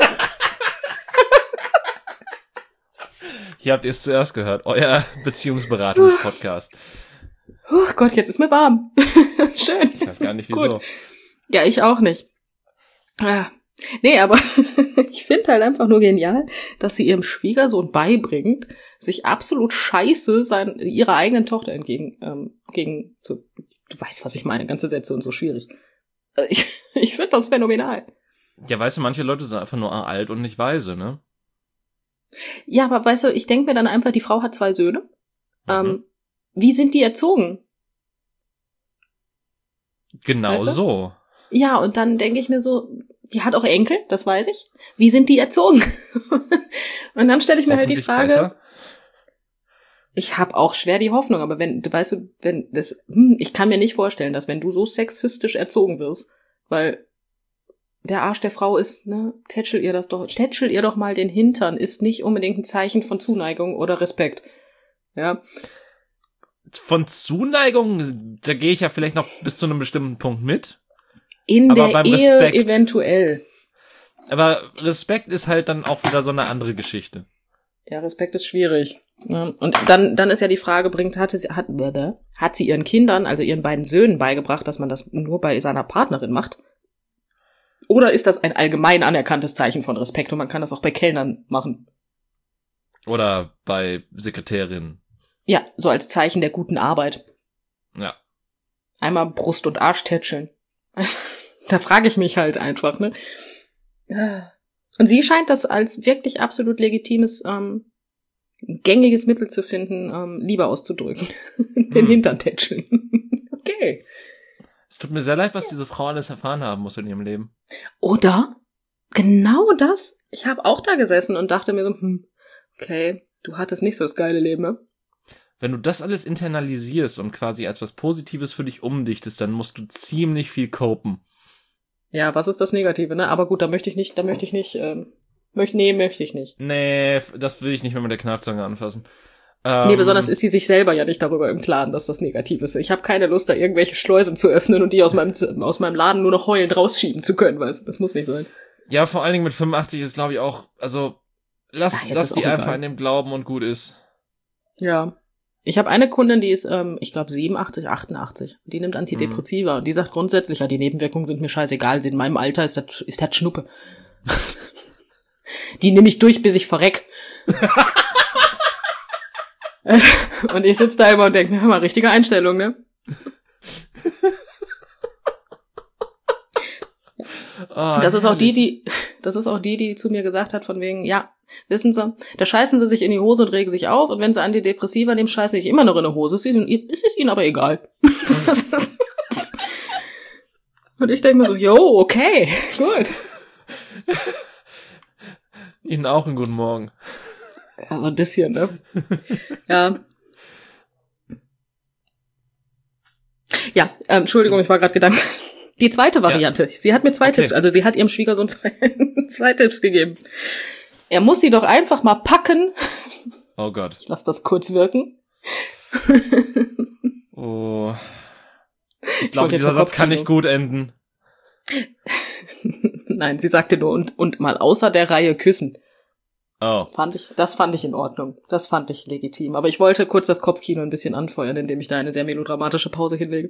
Hier habt ihr es zuerst gehört. Euer Beziehungsberatungs-Podcast. Oh Gott, jetzt ist mir warm. Schön. Ich weiß gar nicht, wieso. Gut. Ja, ich auch nicht. Ja. Nee, aber ich finde halt einfach nur genial, dass sie ihrem Schwiegersohn beibringt, sich absolut scheiße ihrer eigenen Tochter entgegen zu. Du weißt, was ich meine, ganze Sätze und so schwierig. Ich finde das phänomenal. Ja, weißt du, manche Leute sind einfach nur alt und nicht weise, ne? Ja, aber weißt du, ich denke mir dann einfach, die Frau hat 2 Söhne. Wie sind die erzogen? Genau weißt du? So. Ja, und dann denke ich mir so, die hat auch Enkel, das weiß ich. Wie sind die erzogen? Und dann stelle ich mir halt die Frage, besser. Ich habe auch schwer die Hoffnung, aber ich kann mir nicht vorstellen, dass wenn du so sexistisch erzogen wirst, weil der Arsch der Frau ist, ne, tätschel ihr doch mal den Hintern, ist nicht unbedingt ein Zeichen von Zuneigung oder Respekt. Ja. Von Zuneigung, da gehe ich ja vielleicht noch bis zu einem bestimmten Punkt mit. In aber der Ehe Respekt, eventuell. Aber Respekt ist halt dann auch wieder so eine andere Geschichte. Ja, Respekt ist schwierig. Ja, und dann ist ja die Frage, hat sie ihren Kindern, also ihren beiden Söhnen beigebracht, dass man das nur bei seiner Partnerin macht? Oder ist das ein allgemein anerkanntes Zeichen von Respekt und man kann das auch bei Kellnern machen? Oder bei Sekretärinnen. Ja, so als Zeichen der guten Arbeit. Ja. Einmal Brust und Arsch tätscheln. Also, da frage ich mich halt einfach, ne? Und sie scheint das als wirklich absolut legitimes, gängiges Mittel zu finden, Liebe auszudrücken. Den Hintern tätscheln. Okay. Es tut mir sehr leid, was diese Frau alles erfahren haben muss in ihrem Leben. Oder? Genau das. Ich habe auch da gesessen und dachte mir so, okay, du hattest nicht so das geile Leben, ne? Wenn du das alles internalisierst und quasi als was Positives für dich umdichtest, dann musst du ziemlich viel copen. Ja, was ist das Negative, ne? Aber gut, möchte ich nicht. Nee, das will ich nicht mehr mit der Kneifzange anfassen. Nee, besonders ist sie sich selber ja nicht darüber im Klaren, dass das negativ ist. Ich habe keine Lust, da irgendwelche Schleusen zu öffnen und die aus meinem Laden nur noch heulend rausschieben zu können, weißt du? Das muss nicht sein. Ja, vor allen Dingen mit 85 ist, glaube ich, auch, also, lass die einfach an dem glauben und gut ist. Ja. Ich habe eine Kundin, die ist, ich glaube 87, 88. Die nimmt Antidepressiva und die sagt grundsätzlich, ja, die Nebenwirkungen sind mir scheißegal. In meinem Alter ist das Schnuppe. Die nehme ich durch, bis ich verreck. Und ich sitze da immer und denke mir, hör mal, richtige Einstellung, ne? Das ist auch die zu mir gesagt hat, von wegen, ja, wissen Sie, da scheißen Sie sich in die Hose und regen sich auf und wenn Sie Antidepressiva nehmen, scheißen Sie sich immer noch in die Hose. Es ist Ihnen aber egal. Und ich denke mir so, jo, okay, gut. Ihnen auch einen guten Morgen. Ja, so ein bisschen, ne? Ja. Ja, Entschuldigung, ich war gerade gedanklich. Die zweite Variante. Ja. Sie hat mir 2 Tipps, also sie hat ihrem Schwiegersohn 2 Tipps gegeben. Er muss sie doch einfach mal packen. Oh Gott. Ich lass das kurz wirken. Oh. Ich glaube, dieser Satz kann nicht gut enden. Nein, sie sagte nur und mal außer der Reihe küssen. Oh. Das fand ich in Ordnung. Das fand ich legitim. Aber ich wollte kurz das Kopfkino ein bisschen anfeuern, indem ich da eine sehr melodramatische Pause hinlege.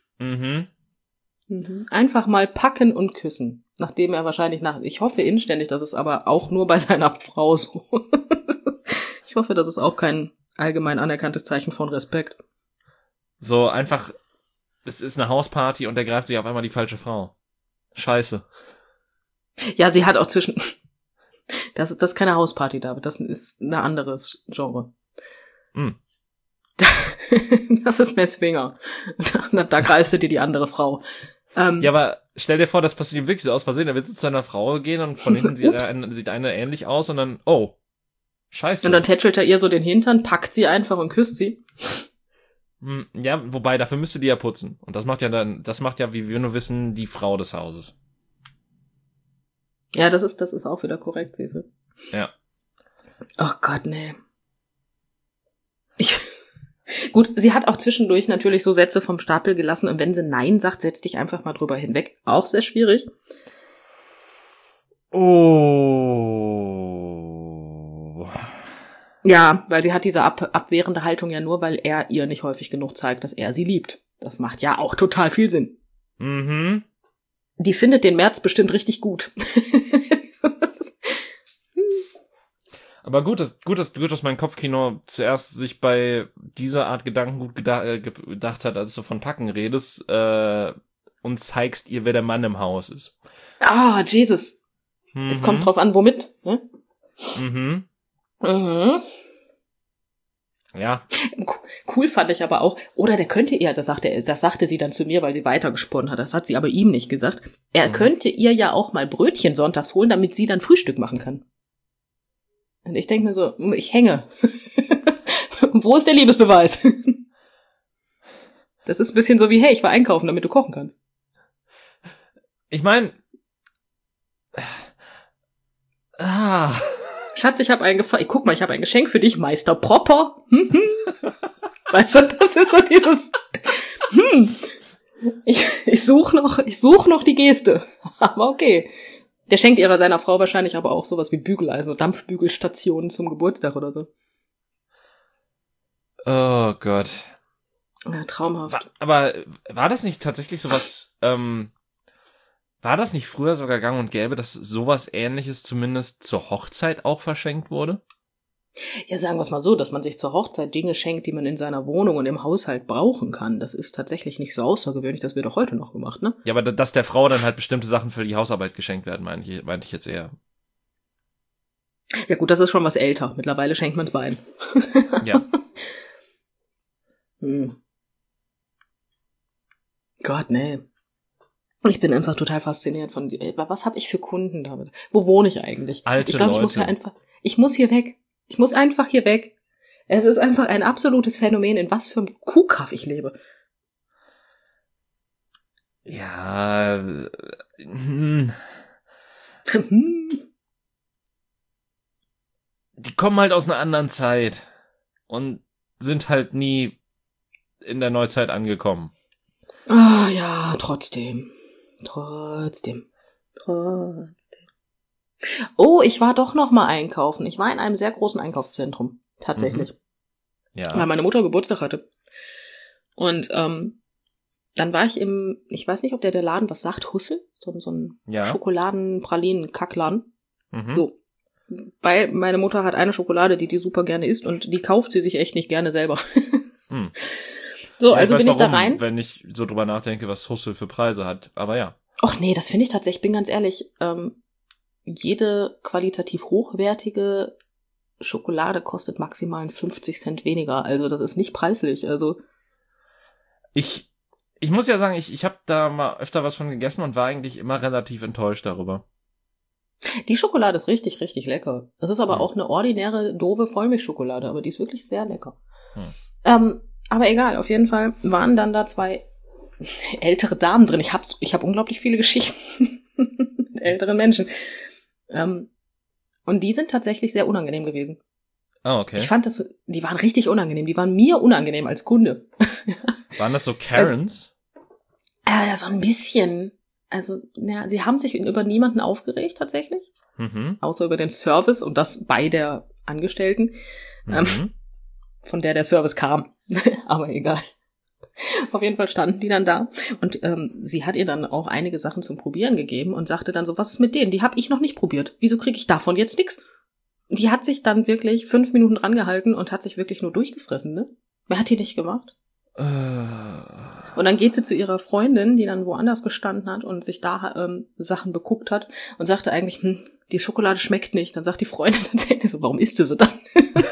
Einfach mal packen und küssen. Nachdem er wahrscheinlich ich hoffe inständig, dass es aber auch nur bei seiner Frau so. Ich hoffe, das ist auch kein allgemein anerkanntes Zeichen von Respekt. So einfach, es ist eine Hausparty und er greift sich auf einmal die falsche Frau. Scheiße. Ja, sie hat auch das ist keine Hausparty, David. Das ist ein anderes Genre. Das ist mehr Swinger. Da greifst du dir die andere Frau. Ja, aber stell dir vor, das passiert ihm wirklich so aus Versehen. Er will zu einer Frau gehen und von hinten sieht eine ähnlich aus und dann, oh, scheiße. Und dann tätschelt er ihr so den Hintern, packt sie einfach und küsst sie. Ja, wobei, dafür müsste die ja putzen. Und das macht ja, wie wir nur wissen, die Frau des Hauses. Ja, das ist auch wieder korrekt, siehst du. Ja. Oh Gott, nee. Gut, sie hat auch zwischendurch natürlich so Sätze vom Stapel gelassen und wenn sie Nein sagt, setz dich einfach mal drüber hinweg. Auch sehr schwierig. Oh. Ja, weil sie hat diese abwehrende Haltung ja nur, weil er ihr nicht häufig genug zeigt, dass er sie liebt. Das macht ja auch total viel Sinn. Mhm. Die findet den März bestimmt richtig gut. Aber gut, dass mein Kopfkino zuerst sich bei dieser Art Gedanken gut gedacht hat, als du von Packen redest, und zeigst ihr, wer der Mann im Haus ist. Ah, Jesus. Jetzt kommt drauf an, womit, ne? Mhm. Mhm. Ja. Cool fand ich aber auch, oder der könnte ihr, das sagte sie dann zu mir, weil sie weitergesponnen hat, das hat sie aber ihm nicht gesagt, er könnte ihr ja auch mal Brötchen sonntags holen, damit sie dann Frühstück machen kann. Und ich denke mir so, ich hänge. Wo ist der Liebesbeweis? Das ist ein bisschen so wie, hey, ich war einkaufen, damit du kochen kannst. Ich meine, Schatz, ich habe guck mal, ich habe ein Geschenk für dich, Meister Propper. Weißt du, das ist so dieses, ich suche noch die Geste. Aber okay. Der schenkt seiner Frau wahrscheinlich aber auch sowas wie Bügeleisen, Dampfbügelstationen zum Geburtstag oder so. Oh Gott. Ja, traumhaft. Aber war das nicht tatsächlich sowas, war das nicht früher sogar gang und gäbe, dass sowas Ähnliches zumindest zur Hochzeit auch verschenkt wurde? Ja, sagen wir es mal so, dass man sich zur Hochzeit Dinge schenkt, die man in seiner Wohnung und im Haushalt brauchen kann. Das ist tatsächlich nicht so außergewöhnlich, das wird auch heute noch gemacht, ne? Ja, aber dass der Frau dann halt bestimmte Sachen für die Hausarbeit geschenkt werden, meinte ich jetzt eher. Ja gut, das ist schon was älter. Mittlerweile schenkt man's beiden. Ja. Gott, nee. Ich bin einfach total fasziniert von dir. Was habe ich für Kunden damit? Wo wohne ich eigentlich? Alte ich glaube, ich muss hier weg. Ich muss einfach hier weg. Es ist einfach ein absolutes Phänomen, in was für einem Kuhkaff ich lebe. Ja. Die kommen halt aus einer anderen Zeit und sind halt nie in der Neuzeit angekommen. Ah ja, trotzdem. Oh, ich war doch noch mal einkaufen. Ich war in einem sehr großen Einkaufszentrum. Tatsächlich. Ja. Weil meine Mutter Geburtstag hatte. Und dann war ich ich weiß nicht, ob der Laden was sagt, Hussel? So ein Schokoladen-Pralinen-Kackladen. So. Weil meine Mutter hat eine Schokolade, die super gerne isst und die kauft sie sich echt nicht gerne selber. So, ja, also bin ich da rein. Wenn ich so drüber nachdenke, was Hussel für Preise hat. Aber ja. Och nee, das finde ich tatsächlich, ich bin ganz ehrlich, jede qualitativ hochwertige Schokolade kostet maximal 50 Cent weniger. Also das ist nicht preislich. Also ich muss ja sagen, ich habe da mal öfter was von gegessen und war eigentlich immer relativ enttäuscht darüber. Die Schokolade ist richtig, richtig lecker. Das ist aber auch eine ordinäre, doofe Vollmilchschokolade, aber die ist wirklich sehr lecker. Aber egal, auf jeden Fall waren dann da zwei ältere Damen drin. Ich hab unglaublich viele Geschichten mit älteren Menschen. Und die sind tatsächlich sehr unangenehm gewesen. Oh, okay. Ich fand die waren richtig unangenehm. Die waren mir unangenehm als Kunde. Waren das so Karens? Ja, so ein bisschen. Also, ja, sie haben sich über niemanden aufgeregt, tatsächlich. Außer über den Service und das bei der Angestellten, von der Service kam. Aber egal. Auf jeden Fall standen die dann da und sie hat ihr dann auch einige Sachen zum Probieren gegeben und sagte dann so, was ist mit denen? Die habe ich noch nicht probiert. Wieso kriege ich davon jetzt nix? Die hat sich dann wirklich 5 Minuten dran gehalten und hat sich wirklich nur durchgefressen, ne? Wer hat die nicht gemacht? Und dann geht sie zu ihrer Freundin, die dann woanders gestanden hat und sich da Sachen beguckt hat und sagte eigentlich, die Schokolade schmeckt nicht. Dann sagt die Freundin tatsächlich so, warum isst du sie dann?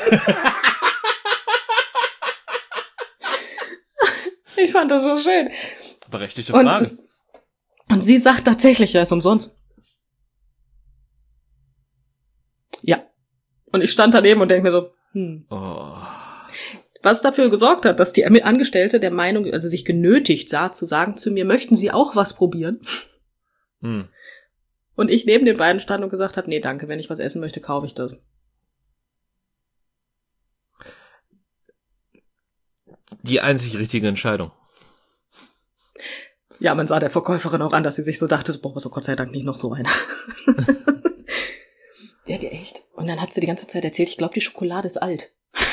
Ich fand das so schön. Berechtigte Frage. Und sie sagt tatsächlich, ja, ist umsonst. Ja. Und ich stand daneben und denke mir so, Was dafür gesorgt hat, dass die Angestellte der Meinung, also sich genötigt sah, zu sagen zu mir, möchten Sie auch was probieren? Hm. Und ich neben den beiden stand und gesagt habe, nee, danke, wenn ich was essen möchte, kaufe ich das. Die einzig richtige Entscheidung. Ja, man sah der Verkäuferin auch an, dass sie sich so dachte, boah, so Gott sei Dank nicht noch so einer. Ja, die echt. Und dann hat sie die ganze Zeit erzählt, ich glaube, die Schokolade ist alt.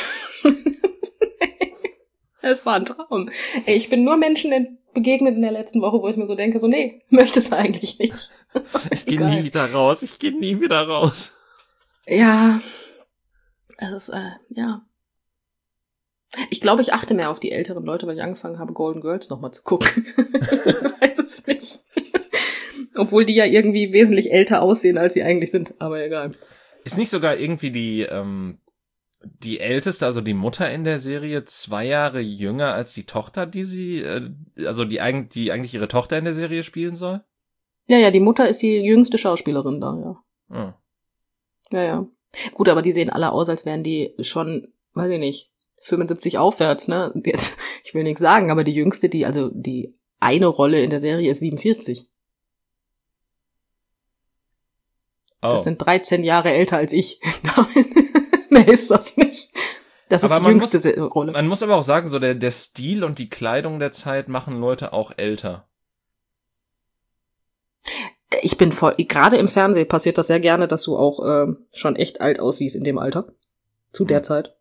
Es war ein Traum. Ey, ich bin nur Menschen begegnet in der letzten Woche, wo ich mir so denke, so nee, möchtest du eigentlich nicht. Ich gehe nie wieder raus. Ja, es ist, ja. Ich glaube, ich achte mehr auf die älteren Leute, weil ich angefangen habe, Golden Girls nochmal zu gucken. Ich weiß es nicht. Obwohl die ja irgendwie wesentlich älter aussehen, als sie eigentlich sind, aber egal. Ist nicht sogar irgendwie die Älteste, also die Mutter in der Serie, 2 Jahre jünger als die Tochter, die eigentlich ihre Tochter in der Serie spielen soll? Ja, die Mutter ist die jüngste Schauspielerin da, ja. Oh. Ja. Gut, aber die sehen alle aus, als wären die schon, weiß ich nicht, 75 aufwärts, ne? Jetzt, ich will nichts sagen, aber die jüngste, die eine Rolle in der Serie ist 47. Oh. Das sind 13 Jahre älter als ich. Mehr ist das nicht. Das ist die jüngste Rolle. Man muss aber auch sagen, so der Stil und die Kleidung der Zeit machen Leute auch älter. Ich bin gerade im Fernsehen passiert das sehr gerne, dass du auch schon echt alt aussiehst in dem Alter. Zu der Zeit.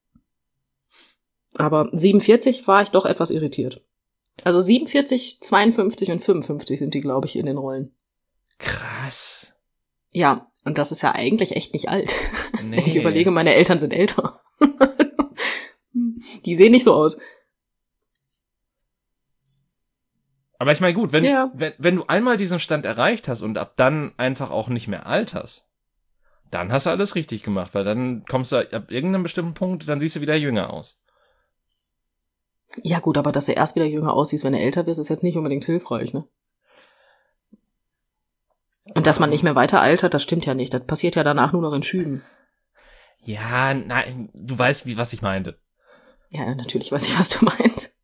Aber 47 war ich doch etwas irritiert. Also 47, 52 und 55 sind die, glaube ich, in den Rollen. Krass. Ja, und das ist ja eigentlich echt nicht alt. Nee. Wenn ich überlege, meine Eltern sind älter. Die sehen nicht so aus. Aber ich meine, gut, wenn du einmal diesen Stand erreicht hast und ab dann einfach auch nicht mehr alterst, dann hast du alles richtig gemacht, weil dann kommst du ab irgendeinem bestimmten Punkt, dann siehst du wieder jünger aus. Ja gut, aber dass du erst wieder jünger aussiehst, wenn du älter wirst, ist jetzt nicht unbedingt hilfreich, ne? Und dass man nicht mehr weiter altert, das stimmt ja nicht. Das passiert ja danach nur noch in Schüben. Ja, nein, du weißt, was ich meinte. Ja, natürlich weiß ich, was du meinst.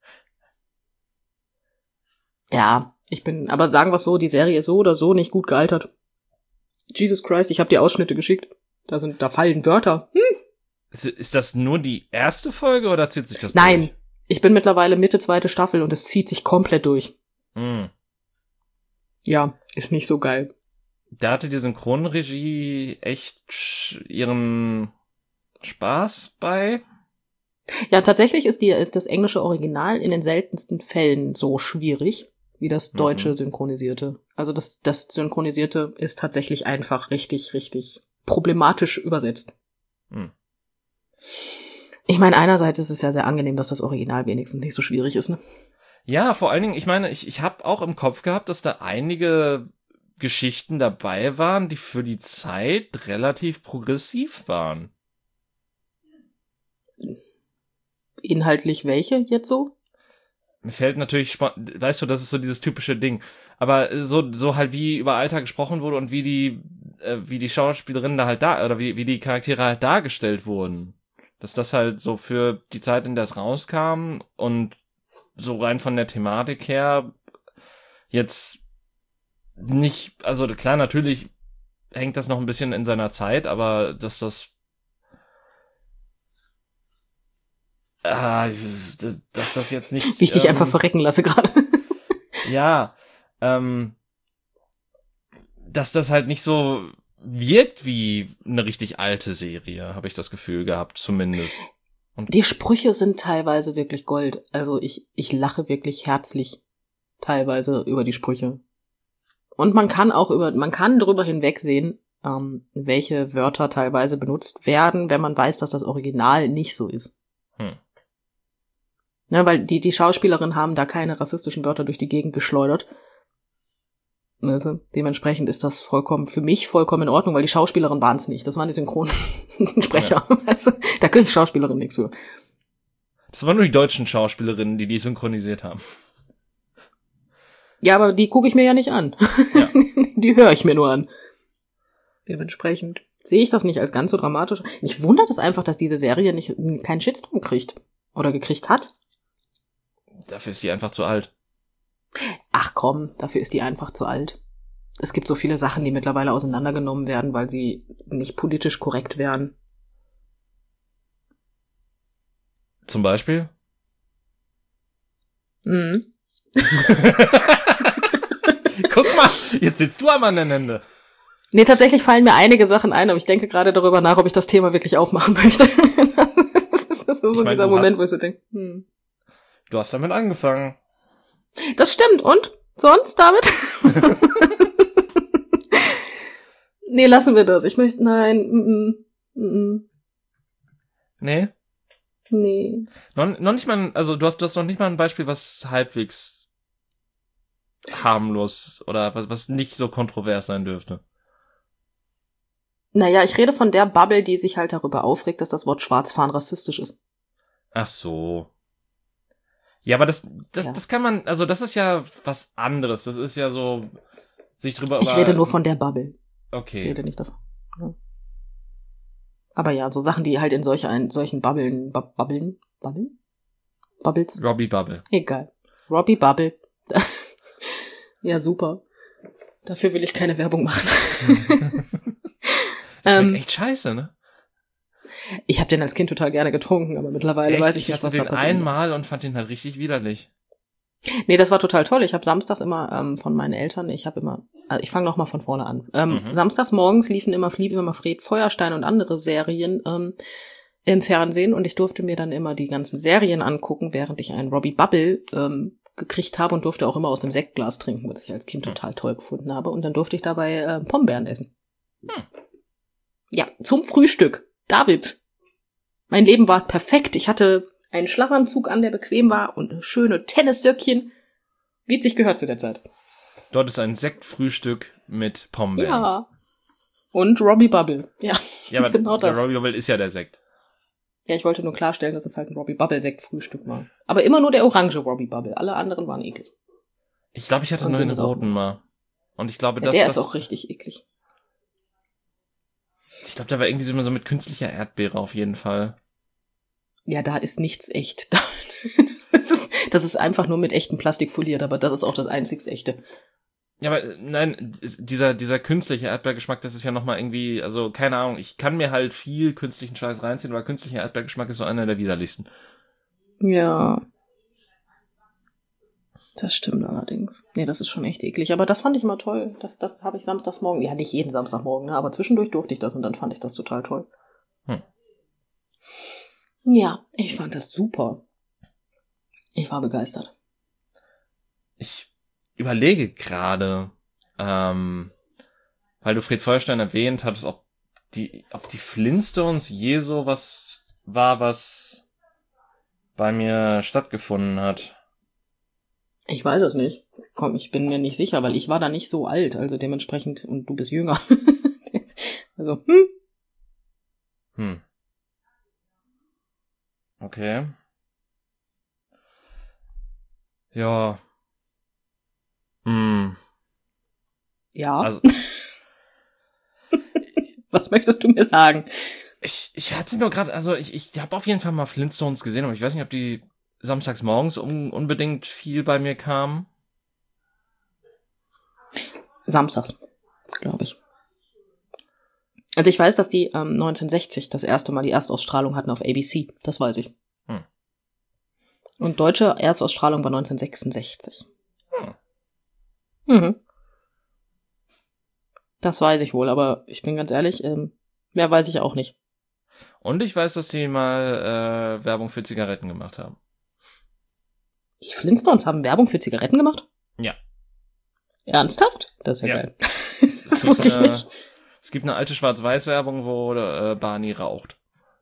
Ja, aber sagen wir es so, die Serie ist so oder so nicht gut gealtert. Jesus Christ, ich habe dir Ausschnitte geschickt. Da fallen Wörter. Ist das nur die erste Folge oder zieht sich das Nein, durch? Ich bin mittlerweile Mitte 2. Staffel und es zieht sich komplett durch. Ja, ist nicht so geil. Da hatte die Synchronregie echt ihren Spaß bei. Ja, tatsächlich ist das englische Original in den seltensten Fällen so schwierig wie das deutsche Synchronisierte. Also das Synchronisierte ist tatsächlich einfach richtig, richtig problematisch übersetzt. Ich meine, einerseits ist es ja sehr angenehm, dass das Original wenigstens nicht so schwierig ist, ne? Ja, vor allen Dingen, ich meine, ich habe auch im Kopf gehabt, dass da einige Geschichten dabei waren, die für die Zeit relativ progressiv waren. Inhaltlich welche jetzt so? Mir fällt natürlich, weißt du, das ist so dieses typische Ding. Aber so halt wie über Alter gesprochen wurde und wie die Schauspielerinnen da halt oder wie die Charaktere halt dargestellt wurden. Dass das halt so für die Zeit, in der es rauskam und so rein von der Thematik her jetzt nicht, also klar, natürlich hängt das noch ein bisschen in seiner Zeit, aber dass das jetzt nicht... Wie ich dich einfach verrecken lasse gerade. Ja, dass das halt nicht so wirkt wie eine richtig alte Serie, habe ich das Gefühl gehabt, zumindest. Und die Sprüche sind teilweise wirklich Gold. Also ich lache wirklich herzlich teilweise über die Sprüche. Und man kann darüber hinwegsehen, welche Wörter teilweise benutzt werden, wenn man weiß, dass das Original nicht so ist. Ne, weil die Schauspielerinnen haben da keine rassistischen Wörter durch die Gegend geschleudert. Also, dementsprechend ist das für mich vollkommen in Ordnung, weil die Schauspielerinnen waren es nicht. Das waren die Synchronsprecher. Ja. Also, da können die Schauspielerinnen nichts für. Das waren nur die deutschen Schauspielerinnen, die synchronisiert haben. Ja, aber die gucke ich mir ja nicht an. Ja. Die höre ich mir nur an. Dementsprechend sehe ich das nicht als ganz so dramatisch. Mich wundert es einfach, dass diese Serie keinen Shitstorm kriegt. Oder gekriegt hat. Dafür ist sie einfach zu alt. Ach komm, dafür ist die einfach zu alt. Es gibt so viele Sachen, die mittlerweile auseinandergenommen werden, weil sie nicht politisch korrekt wären. Zum Beispiel? Mhm. Guck mal, jetzt sitzt du einmal an den Ende. Nee, tatsächlich fallen mir einige Sachen ein, aber ich denke gerade darüber nach, ob ich das Thema wirklich aufmachen möchte. Das ist so dieser Moment, wo ich so denke, Du hast damit angefangen. Das stimmt. Und? Sonst, David? Nee, lassen wir das. Ich möchte, nein. Nee? Nee. Noch nicht mal, also du hast noch nicht mal ein Beispiel, was halbwegs harmlos oder was nicht so kontrovers sein dürfte. Naja, ich rede von der Bubble, die sich halt darüber aufregt, dass das Wort Schwarzfahren rassistisch ist. Ach so. Ja, aber das kann man, also das ist ja was anderes. Das ist ja so, sich drüber... Ich rede nur von der Bubble. Okay. Ich rede nicht das. Ja. Aber ja, so Sachen, die halt in solchen Bubbles? Robbie Bubble. Egal. Robbie Bubble. Ja, super. Dafür will ich keine Werbung machen. Schmeckt echt scheiße, ne? Ich habe den als Kind total gerne getrunken, aber mittlerweile weiß ich nicht, was da passiert. Ich hatte den einmal und fand den halt richtig widerlich. Nee, das war total toll. Ich habe samstags immer von meinen Eltern, ich fange noch mal von vorne an. Samstags morgens liefen immer Fred Feuerstein und andere Serien im Fernsehen und ich durfte mir dann immer die ganzen Serien angucken, während ich einen Robbie Bubble gekriegt habe und durfte auch immer aus einem Sektglas trinken, was ich als Kind total toll gefunden habe. Und dann durfte ich dabei Pombeeren essen. Ja, zum Frühstück. David, mein Leben war perfekt. Ich hatte einen Schlafanzug an, der bequem war und schöne Tennissöckchen, wie es sich gehört zu der Zeit. Dort ist ein Sektfrühstück mit Pombeeren. Ja. Und Robbie Bubble. Ja, aber genau der das. Robbie Bubble ist ja der Sekt. Ja, ich wollte nur klarstellen, dass es halt ein Robbie Bubble Sektfrühstück war. Aber immer nur der orange Robbie Bubble. Alle anderen waren eklig. Ich glaube, ich hatte nur den roten mal. Und ich glaube, der ist auch richtig eklig. Ich glaube, da war irgendwie so mit künstlicher Erdbeere auf jeden Fall. Ja, da ist nichts echt. Das ist einfach nur mit echtem Plastik foliert, aber das ist auch das einzigste echte. Ja, aber nein, dieser künstliche Erdbeergeschmack, das ist ja nochmal irgendwie, also keine Ahnung, ich kann mir halt viel künstlichen Scheiß reinziehen, aber künstlicher Erdbeergeschmack ist so einer der widerlichsten. Ja. Das stimmt allerdings. Nee, das ist schon echt eklig. Aber das fand ich immer toll. Das habe ich samstagsmorgen. Ja, nicht jeden Samstagmorgen, ne? Aber zwischendurch durfte ich das und dann fand ich das total toll. Ja, ich fand das super. Ich war begeistert. Ich überlege gerade, weil du Fred Feuerstein erwähnt hattest, ob die Flintstones je so was war, was bei mir stattgefunden hat. Ich weiß es nicht. Komm, ich bin mir nicht sicher, weil ich war da nicht so alt, also dementsprechend, und du bist jünger. Also, Okay. Ja. Ja. Also, was möchtest du mir sagen? Ich hatte nur gerade, also ich habe auf jeden Fall mal Flintstones gesehen, aber ich weiß nicht, ob die samstags morgens unbedingt viel bei mir kamen. Samstags, glaube ich. Also ich weiß, dass die 1960 das erste Mal die Erstausstrahlung hatten auf ABC. Das weiß ich. Und deutsche Erstausstrahlung war 1966. Das weiß ich wohl, aber ich bin ganz ehrlich, mehr weiß ich auch nicht. Und ich weiß, dass die mal Werbung für Zigaretten gemacht haben. Die Flintstones haben Werbung für Zigaretten gemacht? Ja. Ernsthaft? Das ist ja geil. Das wusste ich nicht. Es gibt eine alte Schwarz-Weiß-Werbung, wo Barney raucht.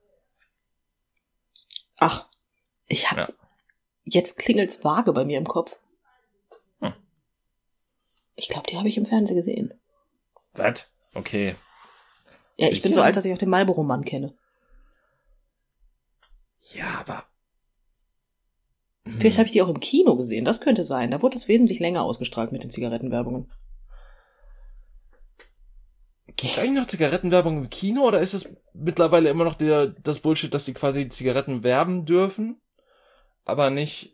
Ach, jetzt klingelt's vage bei mir im Kopf. Ich glaube, die habe ich im Fernsehen gesehen. Was? Okay. Ja, ich bin so alt, dass ich auch den Marlboro-Mann kenne. Ja, aber... Vielleicht habe ich die auch im Kino gesehen. Das könnte sein. Da wurde es wesentlich länger ausgestrahlt mit den Zigarettenwerbungen. Gibt's eigentlich noch Zigarettenwerbung im Kino oder ist es mittlerweile immer noch das Bullshit, dass die quasi Zigaretten werben dürfen? aber nicht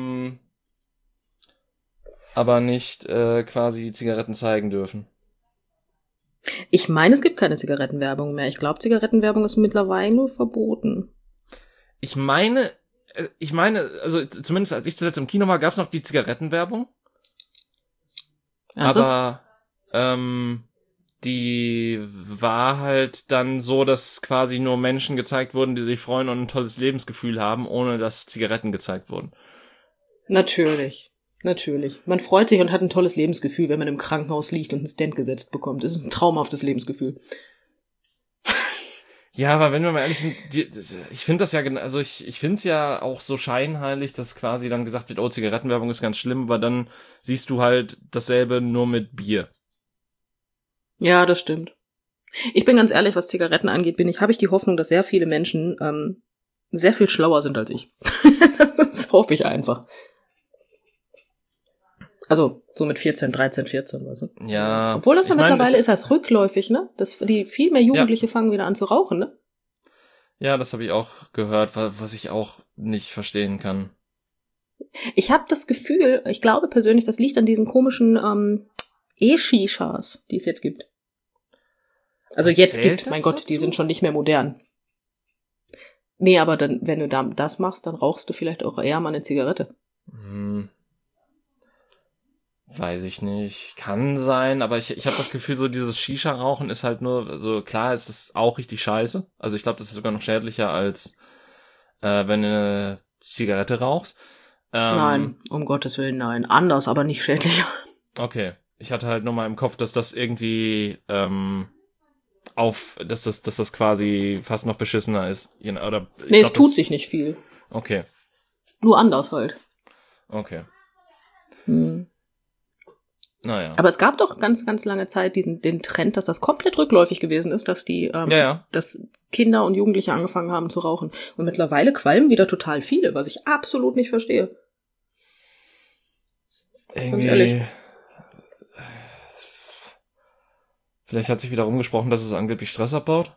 quasi Zigaretten zeigen dürfen. Ich meine, es gibt keine Zigarettenwerbung mehr. Ich glaube, Zigarettenwerbung ist mittlerweile verboten. Ich meine, also zumindest als ich zuletzt im Kino war, gab es noch die Zigarettenwerbung. Also? Aber die war halt dann so, dass quasi nur Menschen gezeigt wurden, die sich freuen und ein tolles Lebensgefühl haben, ohne dass Zigaretten gezeigt wurden. Natürlich. Man freut sich und hat ein tolles Lebensgefühl, wenn man im Krankenhaus liegt und einen Stent gesetzt bekommt. Das ist ein traumhaftes Lebensgefühl. Ja, aber wenn wir mal ehrlich sind, ich finde das ja, also ich finde es ja auch so scheinheilig, dass quasi dann gesagt wird, oh, Zigarettenwerbung ist ganz schlimm, aber dann siehst du halt dasselbe nur mit Bier. Ja, das stimmt. Ich bin ganz ehrlich, was Zigaretten angeht, habe ich die Hoffnung, dass sehr viele Menschen sehr viel schlauer sind als ich. Das hoffe ich einfach. Also so mit 14, 13, 14, weißt du? Ja. Obwohl das ja mittlerweile ist das rückläufig, ne? Die viel mehr Jugendliche fangen wieder an zu rauchen, ne? Ja, das habe ich auch gehört, was ich auch nicht verstehen kann. Ich habe das Gefühl, ich glaube persönlich, das liegt an diesen komischen E-Shishas, die es jetzt gibt. Also jetzt gibt, mein Gott, die sind schon nicht mehr modern. Nee, aber dann, wenn du das machst, dann rauchst du vielleicht auch eher mal eine Zigarette. Weiß ich nicht. Kann sein, aber ich habe das Gefühl, so dieses Shisha-Rauchen ist halt nur, also klar, es ist auch richtig scheiße. Also ich glaube, das ist sogar noch schädlicher, als wenn du eine Zigarette rauchst. Nein, um Gottes Willen, nein. Anders, aber nicht schädlicher. Okay. Ich hatte halt nur mal im Kopf, dass das irgendwie dass das quasi fast noch beschissener ist. Oder es tut sich nicht viel. Okay. Nur anders halt. Okay. Naja. Aber es gab doch ganz, ganz lange Zeit den Trend, dass das komplett rückläufig gewesen ist, dass dass Kinder und Jugendliche angefangen haben zu rauchen. Und mittlerweile qualmen wieder total viele, was ich absolut nicht verstehe. Irgendwie. Ehrlich. Vielleicht hat sich wieder rumgesprochen, dass es angeblich Stress abbaut.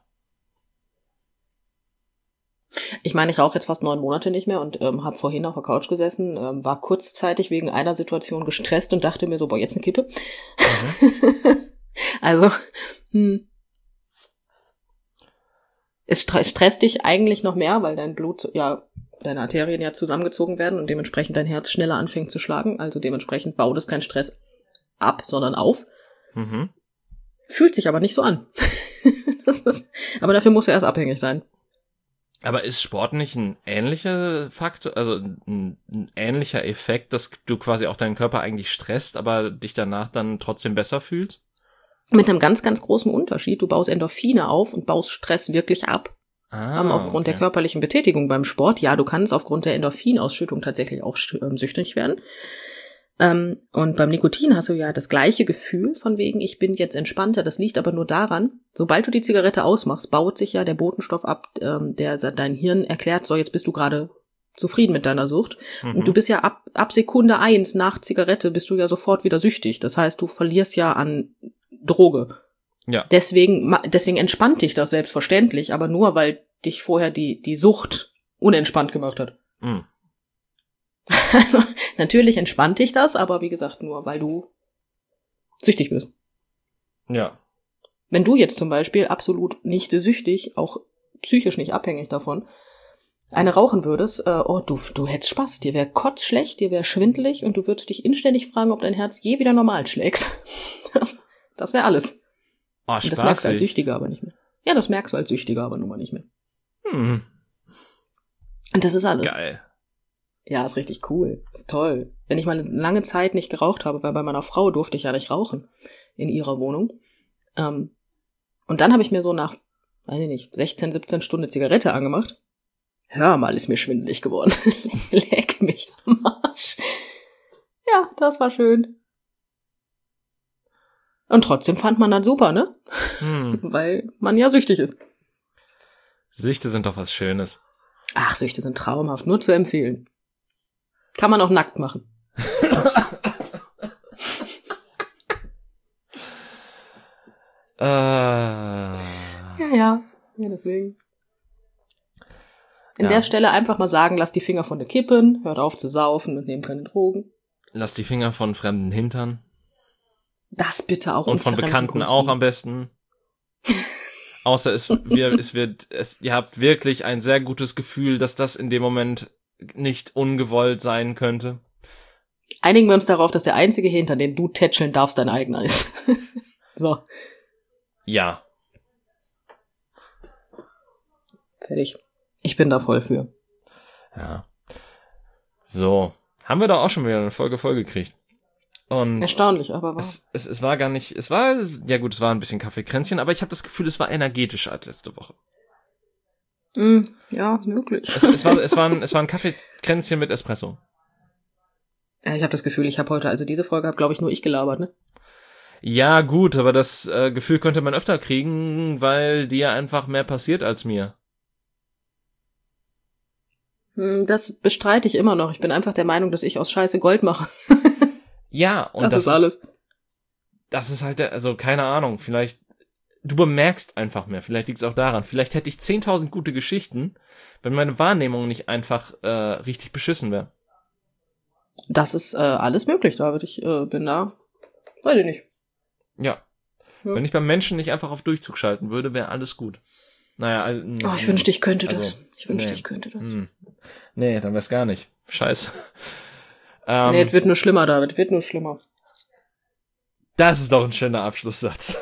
Ich meine, ich rauche jetzt fast 9 Monate nicht mehr und habe vorhin auf der Couch gesessen, war kurzzeitig wegen einer Situation gestresst und dachte mir so, boah, jetzt eine Kippe. Also, es stresst dich eigentlich noch mehr, weil dein Blut, deine Arterien ja zusammengezogen werden und dementsprechend dein Herz schneller anfängt zu schlagen. Also dementsprechend baut es keinen Stress ab, sondern auf. Fühlt sich aber nicht so an. Aber dafür musst du erst abhängig sein. Aber ist Sport nicht ein ähnlicher Faktor, also ein ähnlicher Effekt, dass du quasi auch deinen Körper eigentlich stresst, aber dich danach dann trotzdem besser fühlst? Mit einem ganz, ganz großen Unterschied. Du baust Endorphine auf und baust Stress wirklich ab. Aufgrund der körperlichen Betätigung beim Sport. Ja, du kannst aufgrund der Endorphinausschüttung tatsächlich auch süchtig werden. Und beim Nikotin hast du ja das gleiche Gefühl von wegen, ich bin jetzt entspannter. Das liegt aber nur daran, sobald du die Zigarette ausmachst, baut sich ja der Botenstoff ab, der dein Hirn erklärt, so jetzt bist du gerade zufrieden mit deiner Sucht. Und du bist ja ab Sekunde 1 nach Zigarette bist du ja sofort wieder süchtig. Das heißt, du verlierst ja an Droge. Ja. Deswegen entspannt dich das selbstverständlich, aber nur, weil dich vorher die Sucht unentspannt gemacht hat. Also, natürlich entspannt dich das, aber wie gesagt, nur weil du süchtig bist. Ja. Wenn du jetzt zum Beispiel absolut nicht süchtig, auch psychisch nicht abhängig davon, eine rauchen würdest, du hättest Spaß, dir wäre kotzschlecht, dir wäre schwindelig und du würdest dich inständig fragen, ob dein Herz je wieder normal schlägt. Das wäre alles. Oh, und das merkst du als Süchtiger aber nicht mehr. Ja, das merkst du als Süchtiger aber nun mal nicht mehr. Und das ist alles. Geil. Ja, ist richtig cool. Ist toll. Wenn ich mal eine lange Zeit nicht geraucht habe, weil bei meiner Frau durfte ich ja nicht rauchen in ihrer Wohnung. Und dann habe ich mir so nach, weiß ich nicht, 16, 17 Stunden Zigarette angemacht. Hör mal, ist mir schwindelig geworden. Leck mich am Arsch. Ja, das war schön. Und trotzdem fand man das super, ne? Weil man ja süchtig ist. Süchte sind doch was Schönes. Ach, Süchte sind traumhaft, nur zu empfehlen. Kann man auch nackt machen. Ja, deswegen. An der Stelle einfach mal sagen, lasst die Finger von der Kippen, hört auf zu saufen und nehmt keine Drogen. Lasst die Finger von fremden Hintern. Das bitte auch. Und von Bekannten auch am besten. Außer ihr habt wirklich ein sehr gutes Gefühl, dass das in dem Moment nicht ungewollt sein könnte. Einigen wir uns darauf, dass der einzige Hintern, den du tätscheln darfst, dein eigener ist. So. Ja. Fertig. Ich bin da voll für. Ja. So. Haben wir da auch schon wieder eine Folge vollgekriegt. Und erstaunlich, aber wahr. Es war gar nicht, es war ein bisschen Kaffeekränzchen, aber ich habe das Gefühl, es war energetischer als letzte Woche. Ja, möglich. Es war ein Kaffeekränzchen mit Espresso. Ja, ich habe das Gefühl, diese Folge habe, glaube ich, nur ich gelabert, ne? Ja, gut, aber das Gefühl könnte man öfter kriegen, weil dir einfach mehr passiert als mir. Das bestreite ich immer noch. Ich bin einfach der Meinung, dass ich aus Scheiße Gold mache. Ja, und das ist alles. Das ist halt, also keine Ahnung, vielleicht, du bemerkst einfach mehr, vielleicht liegt es auch daran, vielleicht hätte ich 10.000 gute Geschichten, wenn meine Wahrnehmung nicht einfach richtig beschissen wäre. Das ist alles möglich, David, ich bin da, weiß ich nicht. Ja. Wenn ich beim Menschen nicht einfach auf Durchzug schalten würde, wäre alles gut. Naja, also, ich wünschte, ich könnte das. Ich wünschte, ich könnte das. Nee, dann wär's gar nicht. Scheiße. Nee, es wird nur schlimmer, David, es wird nur schlimmer. Das ist doch ein schöner Abschlusssatz.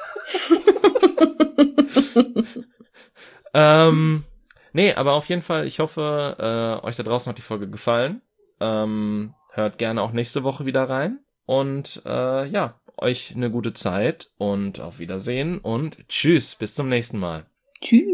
Nee, aber auf jeden Fall, ich hoffe, euch da draußen hat die Folge gefallen. Hört gerne auch nächste Woche wieder rein. Und euch eine gute Zeit und auf Wiedersehen und tschüss, bis zum nächsten Mal. Tschüss.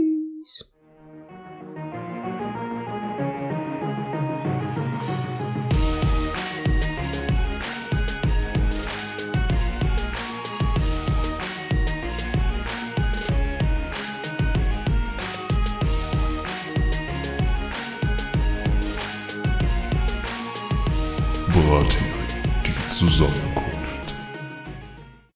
Bratin, die Zusammenkunft.